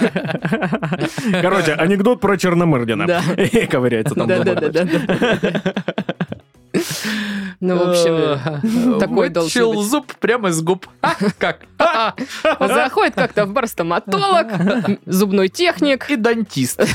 D: Короче, анекдот про Черномырдина.
B: Да.
D: И ковыряется там.
B: Да-да-да. Ну, в общем, такой должен
C: Вытащил
B: быть.
C: зуб прямо из губ. А, Как? А,
B: Заходит как-то в бар стоматолог, зубной техник.
C: И дантист.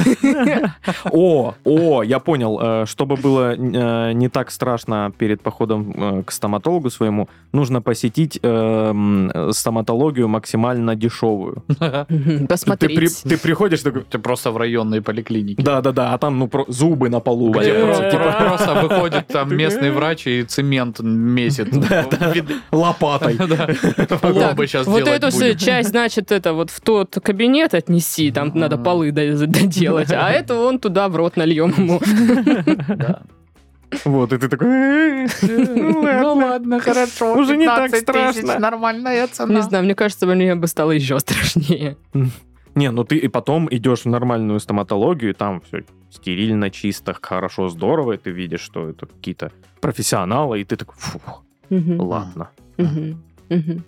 D: О, о, я понял. э, Чтобы было э, не так страшно перед походом э, к стоматологу своему, нужно посетить э, м, стоматологию максимально дешевую.
B: Мгм,
D: Ты, при-
B: Посмотреть.
D: ты приходишь такой,
C: Ты просто в районной поликлинике.
D: да-да-да, а там ну про- зубы на полу
C: Где
D: валяются,
C: просто,
D: типа
C: просто выходит там местный врач и цемент месит. Вид-
D: лопатой.
C: Да.
B: Так,
C: Лобы сейчас
B: вот
C: делать
B: эту
C: будем.
B: часть, значит, это вот в тот кабинет отнеси, там надо полы до- доделать, а это он туда в рот нальем ему.
C: Да.
D: Вот, и ты такой...
C: Ну ладно, хорошо.
D: Уже не так
C: пятнадцать тысяч,
D: страшно.
C: Нормальная цена.
B: Не знаю, мне кажется, мне бы стало еще страшнее.
D: Не, ну ты и потом идешь в нормальную стоматологию, и там все стерильно, чисто, хорошо, здорово, и ты видишь, что это какие-то профессионалы, и ты такой, фух,
B: Мгм,
D: ладно.
B: мгм, мгм.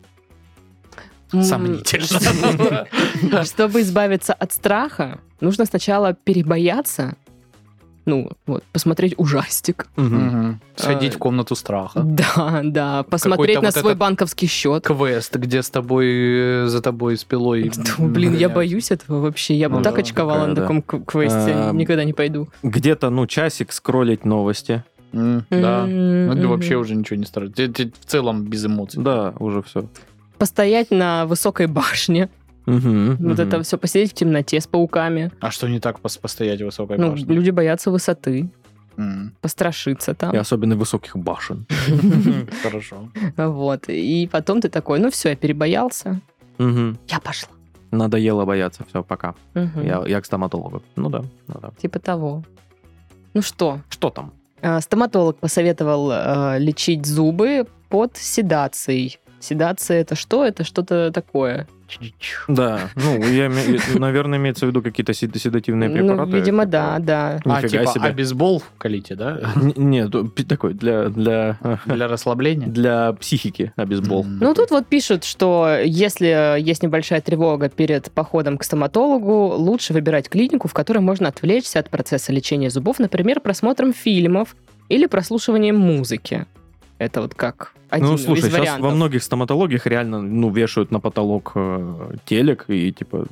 B: М,
C: Сомнительно.
B: Чтобы избавиться от страха, нужно сначала перебояться, ну, вот, посмотреть ужастик.
D: Мгм.
C: Мгм. Сходить
B: А,
C: в комнату страха.
B: Да, да, посмотреть
C: Какой-то
B: на
C: вот
B: свой
C: этот
B: банковский счет.
C: Квест, где с тобой, э, за тобой с пилой.
B: Ну, блин, я
C: гоняют.
B: боюсь этого вообще. Я бы
C: Ну
B: так
C: да,
B: очковала
D: такая,
B: на
D: да.
B: таком к- квесте.
D: А,
B: Никогда не пойду.
D: Где-то, ну, часик скроллить новости.
C: М, Да. Ну, это
B: Мгм.
C: вообще уже ничего не страшно. Ты- ты в целом без эмоций.
D: Да, уже все.
B: Постоять на высокой башне. Вот это все, посидеть в темноте с пауками.
C: А что не так пос- постоять в высокой
B: Ну,
C: башне?
B: люди боятся высоты.
C: М.
B: Пострашиться там.
D: И особенно высоких башен.
C: Хорошо.
B: Вот. И потом ты такой, ну все, я перебоялся.
D: Мгм.
B: Я пошла.
D: Надоело бояться, все, пока.
B: Мгм.
D: Я, я к стоматологу. Ну да, ну да.
B: Типа того. Ну что,
D: Что там?
B: а, стоматолог посоветовал а, лечить зубы под седацией. Седация это что? Это что-то такое.
D: Да, ну, я, име- наверное, имеется в виду какие-то сед- седативные
B: Ну,
D: препараты.
B: видимо,
D: типа.
B: да, да.
C: А,
D: Нифига
C: типа,
D: себе.
C: обезбол колите, да?
D: Н- Нет, пи- такой, для, для,
C: Для расслабления?
D: для психики обезбол.
C: М.
B: Ну, тут вот пишут, что если есть небольшая тревога перед походом к стоматологу, лучше выбирать клинику, в которой можно отвлечься от процесса лечения зубов, например, просмотром фильмов или прослушиванием музыки. Это вот как один
D: Ну, слушай,
B: из
D: сейчас
B: вариантов.
D: во многих стоматологиях реально, ну, вешают на потолок э, телек и, типа,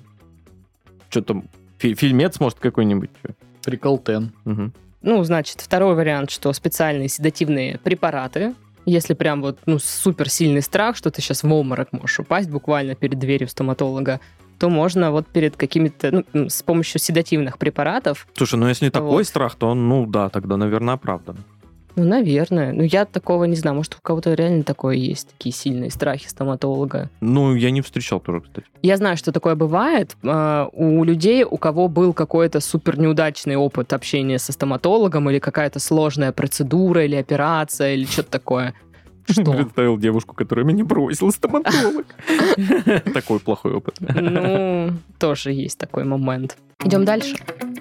D: что там, фи- фильмец, может, какой-нибудь.
C: Прикол Тен.
D: Мгм.
B: Ну, значит, второй вариант, что специальные седативные препараты, если прям вот, ну, супер сильный страх, что ты сейчас в обморок можешь упасть буквально перед дверью стоматолога, то можно вот перед какими-то, ну, с помощью седативных препаратов,
D: Слушай, ну, если такой
B: Вот.
D: страх, то, ну, да, тогда, наверное, оправдан.
B: ну, наверное. Ну, я такого не знаю, может, у кого-то реально такое есть, такие сильные страхи стоматолога.
D: Ну, я не встречал тоже, кстати.
B: Я знаю, что такое бывает э, у людей, у кого был какой-то супер неудачный опыт общения со стоматологом или какая-то сложная процедура или операция или что-то такое. Что?
D: Представил девушку, которая меня бросила, стоматолог. Такой плохой опыт.
B: Ну, тоже есть такой момент. Идем дальше.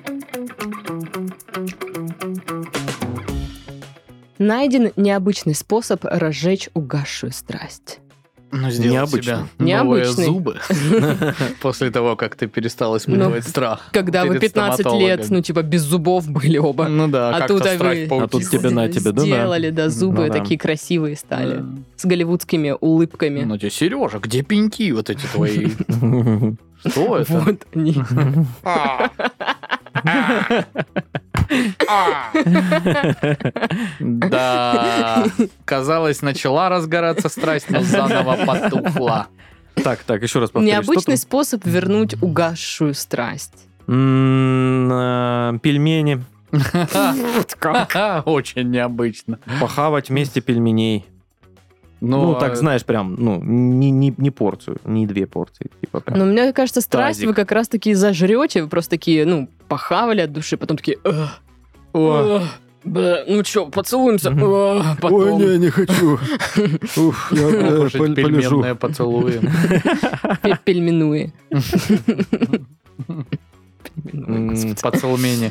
B: Найден необычный способ разжечь угасшую страсть.
C: Ну, сделать
D: Необычно.
C: себе новые
B: Необычный.
C: зубы после того, как ты перестал испытывать страх.
B: Когда вы
C: перед
B: пятнадцать лет,
C: стоматологом.
B: ну, типа, без зубов были оба.
C: Ну да,
B: А
C: как-то
B: тут, а
C: страсть
B: вы-
C: по
D: А тут
C: аутизму.
D: тебе на тебе, да, да.
B: Сделали, да, зубы
D: Ну да.
B: такие красивые стали.
C: Да.
B: С голливудскими улыбками.
C: Ну, тебе, Сережа, где пеньки вот эти твои? Что это?
B: Вот они.
C: А. А. Да. Казалось, начала разгораться страсть, но заново потухла.
D: Так, так, еще раз повторю.
B: Необычный способ вернуть угасшую страсть.
D: Пельмени.
C: Очень необычно.
D: Похавать вместе пельменей.
C: Ну,
D: Ну, так, знаешь, прям, ну, не, не, не порцию, не две порции. Типа, прям.
B: Но мне кажется, страсть
D: Тазик.
B: вы как раз-таки зажрете, вы просто такие, ну, похавали от души, потом такие, «Ах, ох, бля, ну что, поцелуемся?
D: Мгм.
B: Ах, потом».
D: не хочу. Уф, я
C: Кушать пельменные поцелуем.
B: Пе- Пельменуи.
D: М,
C: Поцелумени.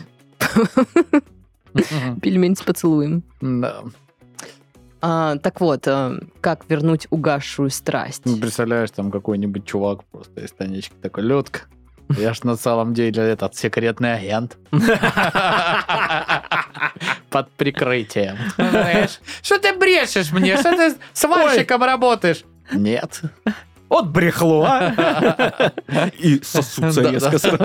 B: Пельмень с поцелуем.
C: Да.
B: А, так вот, а, как вернуть угасшую страсть?
C: Ну, представляешь, там какой-нибудь чувак просто из станички такой, Людка, я ж на самом деле этот секретный агент. Под прикрытием. Знаешь, что ты брешешь мне? Что ты сварщиком работаешь? Нет.
D: от брехло, а? И сосутся резко сразу.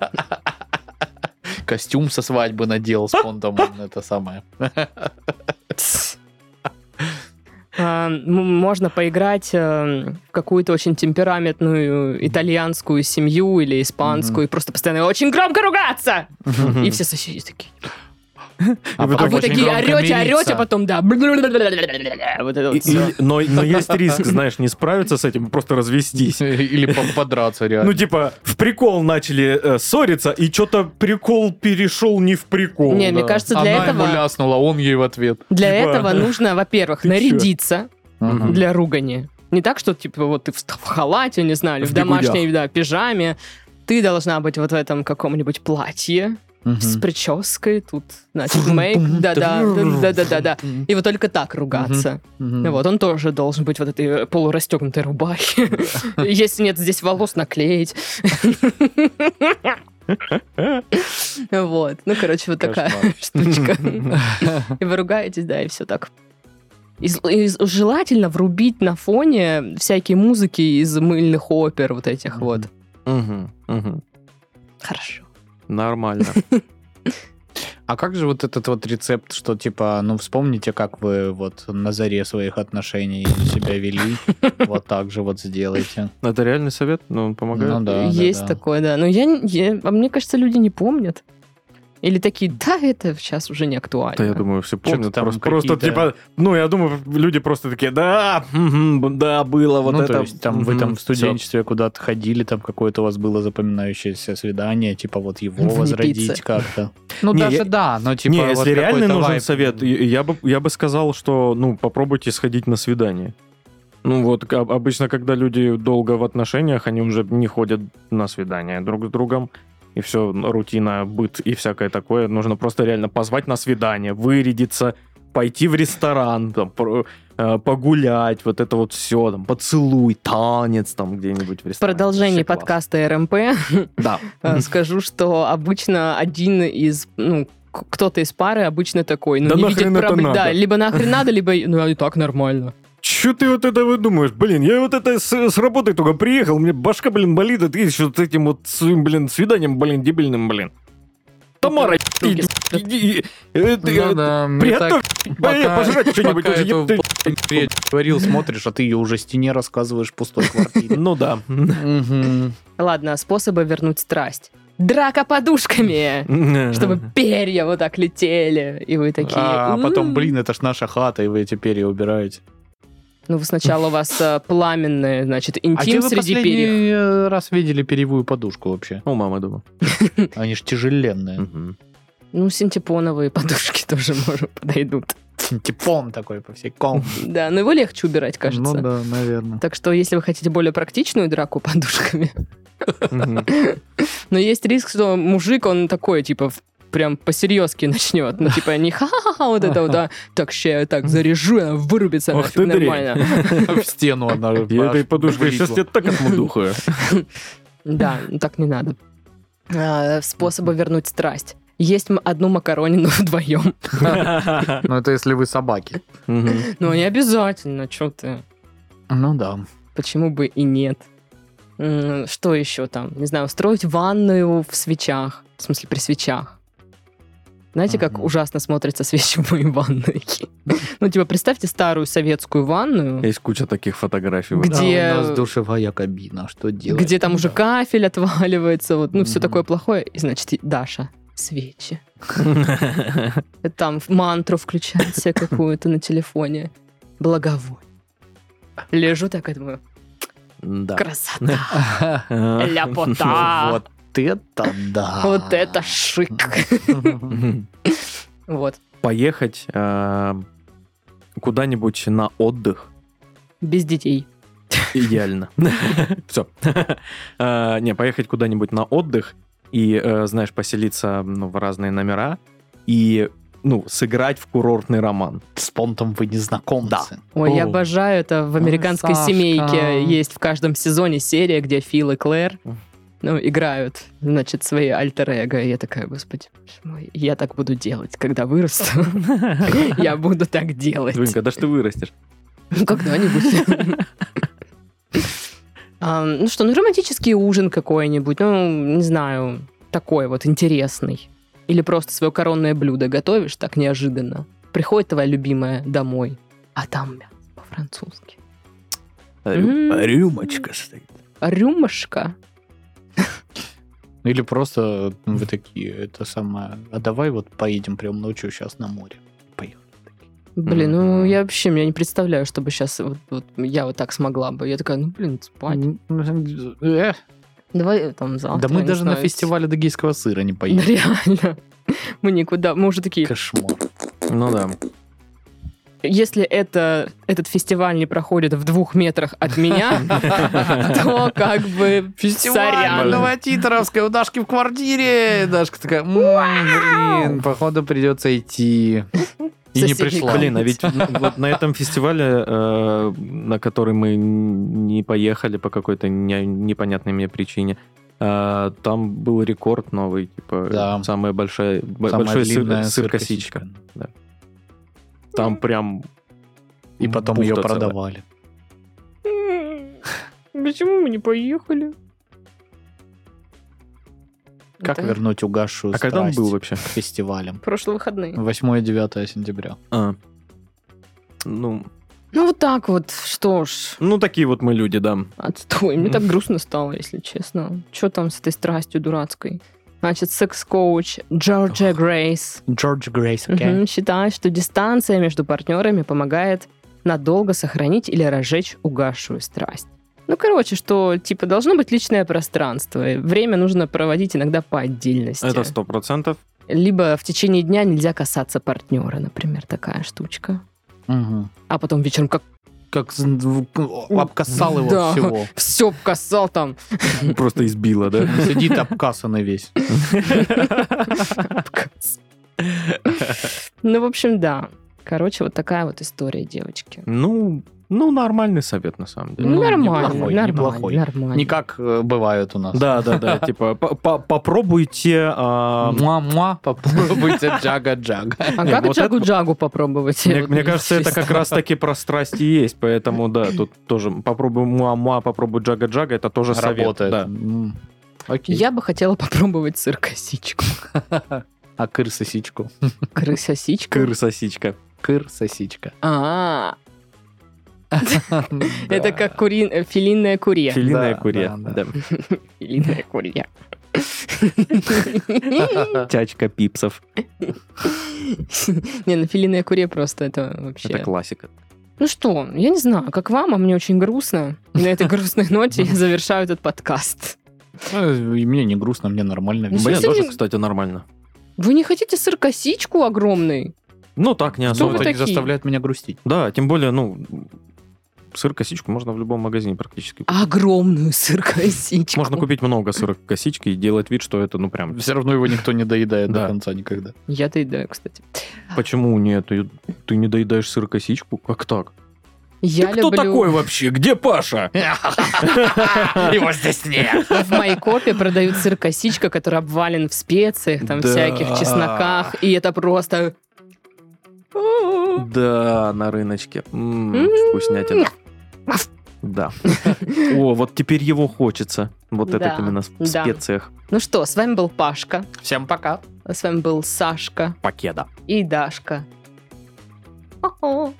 C: Костюм со свадьбы надел с фондом, это самое.
B: А, м- можно поиграть э, в какую-то очень темпераментную итальянскую семью или испанскую, и просто постоянно очень громко ругаться! И все соседи такие.
C: А
B: А
C: потом
B: вы
C: очень
B: такие
C: громко
B: орете, орете,
C: мириться.
B: потом да. Вот это
D: И-
B: вот всё.
D: и- но, но есть риск, знаешь, не справиться с этим, просто развестись.
C: Или по- подраться реально.
D: Ну, типа, в прикол начали э, ссориться, и что-то прикол перешел не в прикол.
B: Не, мне кажется, для
C: Она ему
B: этого,
C: ляснула, он ей в ответ.
B: для
D: типа,
B: этого нужно, во-первых,
D: ты чё?
B: нарядиться
C: Мгм.
B: для ругани. Не так, что, типа, вот ты в в халате, не знаю, или в
D: В
B: домашней, да, пижаме. Ты должна быть вот в этом каком-нибудь платье
C: Мгм.
B: с прической. Тут, значит, мейк. Да-да, да-да-да-да. И вот только так ругаться.
C: Мгм.
B: Вот, он тоже должен быть в вот этой полурастегнутой рубахе. Если нет здесь волос, наклеить. Вот. Ну, короче, вот такая
C: Кошмар.
B: штучка. И вы ругаетесь, да, и все так. И, з- и з- желательно врубить на фоне всякие музыки из мыльных опер, вот этих вот.
D: Мгм, мгм.
B: Хорошо.
D: Нормально.
C: А как же вот этот вот рецепт, что типа, ну вспомните, как вы вот на заре своих отношений себя вели, вот так же вот сделайте.
D: Это реальный совет? Ну, он помогает?
C: Ну да,
B: Есть
C: да, да.
B: такое, да. Но я, не- я- а мне кажется, люди не помнят. Или такие, да, это сейчас уже не актуально.
D: Да, я думаю, все помнят.
C: там
D: Просто, просто,
C: какие-то-
D: типа, ну, я думаю, люди просто такие, да, мгм, да, было вот
C: Ну,
D: это.
C: то есть там вы
D: мгм,
C: там в
D: всё».
C: студенчестве куда-то ходили, там какое-то у вас было запоминающееся свидание, типа вот его
B: В
C: возродить
B: Непице.
C: как-то. Ну
D: Не,
C: даже
D: я-
C: да, но типа
D: Не,
C: вот
D: если реально
C: какой-то
D: нужен
C: вайб.
D: совет, я я бы, я бы сказал, что, ну, попробуйте сходить на свидание. Ну, вот к- обычно, когда люди долго в отношениях, они уже не ходят на свидания друг с другом, и все, рутина, быт и всякое такое. Нужно просто реально позвать на свидание, вырядиться, пойти в ресторан, там, про- э, погулять, вот это вот все, там, поцелуй, танец там где-нибудь в
B: В
D: ресторане.
B: продолжении
D: Вообще класс.
B: подкаста РМП
D: Да.
B: э, скажу, что обычно один из, ну, к- кто-то из пары обычно такой, ну,
D: Да
B: не
D: нахрен
B: видит
D: это
B: проблем. Да,
D: надо?
B: либо нахрен надо, либо, ну, и так нормально.
D: Че ты вот это выдумаешь? Блин, я вот это с, с работы только приехал, мне башка, блин, болит, а ты еще с этим вот своим, блин, свиданием, блин, дебильным, блин. Тамара, иди, иди, э, ты,
C: Ну
D: э,
C: да, мы
D: приготовь,
C: так,
D: пока,
C: пока-
D: пожрать что-нибудь.
C: пока
D: уже,
C: эту
D: еб ты.
C: я говорил, смотришь, а ты ее уже стене рассказываешь в пустой квартире.
D: Ну да.
C: Мгм.
B: Ладно, способы вернуть страсть. Драка подушками, чтобы перья вот так летели, и вы такие...
C: А потом,
B: «М».
C: блин, это ж наша хата, и вы эти перья убираете.
B: Ну, сначала у вас э, пламенный, значит,
C: А где
B: интим
C: вы
B: среди перьев.
C: последний э, раз видели перьевую подушку вообще?
D: У мамы дома.
C: Они ж тяжеленные.
D: Мгм.
B: Ну, синтепоновые подушки тоже, может, подойдут.
C: Синтепон такой по всей комнате.
B: Да, но его легче убирать, кажется.
C: Ну да, наверное.
B: Так что, если вы хотите более практичную драку подушками,
D: Мгм.
B: но есть риск, что мужик, он такой, типа, в- прям по-серьезки начнет. Ну, типа, не ха-ха-ха, вот это вот, да. Так, ща я так заряжу, она вырубится
D: Ох
B: нафиг,
D: ты дрянь.
B: нормально.
C: В стену одна.
D: Я этой подушкой сейчас тебя так отмудухаю.
B: Да, ну, так не надо. А, Способы вернуть страсть. Есть м- одну макаронину вдвоем.
C: Ну это если вы собаки.
D: Мгм.
B: Ну, не обязательно, что ты.
C: Ну да.
B: Почему бы и нет? М, Что еще там? Не знаю, устроить ванную в свечах. В смысле, при свечах. Знаете, как
C: Мгм.
B: ужасно смотрятся свечи в моей ванной? Ну, типа, представьте старую советскую ванную,
D: Есть куча таких фотографий.
B: Где-
C: Да, у нас душевая кабина, что делать?
B: где там уже кафель отваливается, вот, ну, все
C: Мгм.
B: такое плохое. И, значит, и Даша, свечи. Там мантру включает себе какую-то на телефоне. Благовоние. Лежу так и думаю,
D: Да.
B: красота,
D: А.
B: ляпота,
C: Вот это да.
B: вот это шик. Вот,
D: Поехать э, куда-нибудь на отдых
B: без детей.
D: идеально. Все. Не, поехать куда-нибудь на отдых и, э, знаешь, поселиться ну, в разные номера и ну, сыграть в курортный роман.
C: С понтом вы незнакомцы.
B: Ой, я
C: О.
B: обожаю это. В «Американской
C: Сашка.
B: семейке» есть в каждом сезоне серия, где Фил и Клэр ну, играют, значит, свои альтер-эго. И я такая, господи, боже мой, я так буду делать, когда вырасту. Я буду так делать.
D: Блин, когда ж ты вырастешь?
B: Ну, когда-нибудь. А, Ну что, ну романтический ужин какой-нибудь, ну, не знаю, такой вот интересный. Или просто свое коронное блюдо готовишь так неожиданно. Приходит твоя любимая домой, а там мясо по-французски. М.
D: Рюмочка стоит.
B: Рюмашка.
C: Или просто вы такие, это самое, а давай вот поедем прям ночью сейчас на море. Поехали.
B: Блин, ну
D: Мгм.
B: я вообще я не представляю, чтобы сейчас вот, вот я вот так смогла бы. Я такая, ну блин, спать.
C: Э,
B: Давай там завтра.
C: Да мы
B: не
C: даже на
B: знаю,
C: фестивале дагейского сыра не
B: Да
C: поедем.
B: реально. Мы никуда. Мы уже такие,
C: Кошмар.
D: Ну да.
B: если это, этот фестиваль не проходит в двух метрах от меня, то как бы сорян.
C: Новотитровская у Дашки в квартире. Дашка такая, «М, блин, походу придется идти. И не
B: Соседний
C: пришла.
D: Блин, а ведь н- вот на этом фестивале, э, на который мы н- не поехали по какой-то не- непонятной мне причине, э, там был рекорд новый, типа
C: Да.
D: самая большая, б-
C: Самая
D: большой сыр-
C: длинная
D: сыр-косичка.
C: сыр-косичка.
D: Там прям
C: И потом ее
D: бухта целая.
C: продавали.
B: Почему мы не поехали?
C: Как
B: Это
C: вернуть угасшую
D: А когда он
C: страсть
D: был вообще?
C: к фестивалям?
B: Прошлые выходные.
C: восьмое-девятое сентября.
D: А. Ну,
B: Ну вот так вот, что ж.
D: ну, такие вот мы люди, да.
B: Отстой, мне так грустно стало, если честно. Что там с этой страстью дурацкой? Значит, секс-коуч Джорджия Грейс
C: Джордж Грейс,
B: мгм, считает, что дистанция между партнерами помогает надолго сохранить или разжечь угасшую страсть. Ну, короче, что, типа, должно быть личное пространство. и Время нужно проводить иногда по отдельности.
D: Это сто процентов.
B: Либо в течение дня нельзя касаться партнера, например, такая штучка.
C: Мгм.
B: А потом вечером как
C: Как з- обкасал его
B: Да.
C: всего.
B: все касал там.
D: Просто избило, да?
C: Сидит обкасанный весь.
B: Ну, в общем, да. Короче, вот такая вот история, девочки.
D: Ну, ну, нормальный совет, на самом деле.
B: Ну,
C: Ну,
B: нормально,
C: неплохой,
B: нормально,
C: неплохой.
B: нормально.
C: Не как э, бывает у нас.
D: Да, да, да, типа, по- по- попробуйте... а,
C: Муа-муа, попробуйте джага-джага.
B: А
D: Не,
B: как
D: вот
B: джагу-джагу попробовать?
D: Мне,
B: Вот
D: мне
B: не
D: кажется, это как
B: честно.
D: раз-таки про страсть и есть, поэтому, да, тут тоже попробуй муа-муа, попробуй джага-джага, это тоже совет.
C: Работает.
D: Да.
C: М, Окей.
B: Я бы хотела попробовать сыр-косичку.
C: А кыр-сосичку.
B: Крысосичку?
D: Кыр-сосичка.
C: Кыр-сосичка.
B: А, это как кури... э, филинная курья.
D: Филиная
C: Да,
D: курья.
C: да,
D: Да.
B: Филинная курья.
D: Тячка пипсов.
B: Не, ну филинная курья просто это вообще...
D: Это классика.
B: Ну что, я не знаю, как вам, а мне очень грустно. И на этой грустной ноте я завершаю этот подкаст.
C: Ну, и мне не грустно, мне нормально.
B: Ну,
C: весело.
D: Мне
B: Если
D: тоже,
B: не-
D: кстати, нормально.
B: Вы не хотите сыр-косичку огромный?
D: Ну, так, не
B: Кто
C: Но
B: вы
D: особо.
C: это не
B: такие?
C: заставляет меня грустить.
D: Да, тем более, ну, сыр-косичку можно в любом магазине практически купить.
B: Огромную сыр-косичку.
D: Можно купить много сыр-косички и делать вид, что это, ну, прям...
C: Все равно его никто не доедает
D: Да.
C: до конца никогда.
B: Я доедаю, кстати.
D: Почему нет? Ты, ты не доедаешь сыр-косичку? Как так?
B: Я
D: Ты кто
B: люблю...
D: такой вообще? Где Паша?
C: Его здесь нет.
B: В Майкопе продают сыр-косичка, который обвален в специях, там
D: Да.
B: всяких чесноках, и это просто...
D: Да, на рыночке. М,
B: М.
D: Вкуснятина. Да. О, вот теперь его хочется. Вот
B: Да,
D: этот именно в
B: да.
D: специях.
B: Ну что, с вами был Пашка,
C: Всем пока.
B: с вами был Сашка
D: Покеда.
B: и Дашка. О-о.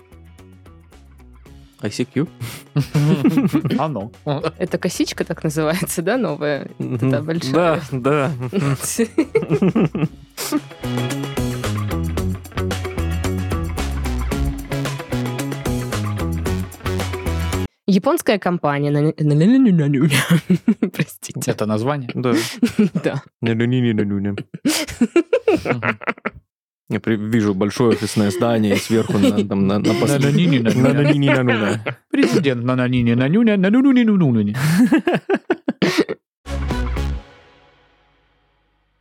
D: ай си кью.
C: А ну.
B: Это косичка так называется, да, новая? Это большая.
D: Да, да.
B: Японская компания... на- Простите.
C: Это название?
D: Да.
B: Да.
D: Я при- вижу большое офисное здание, и сверху на, там, на, на пос-
C: На-на-ни-ни-на-нюня.
D: На-на-ни-ни-на-ну-на.
C: Президент на-на-ни-ни-на-нюня, на-ну-ну-ни-ну-ну-ни.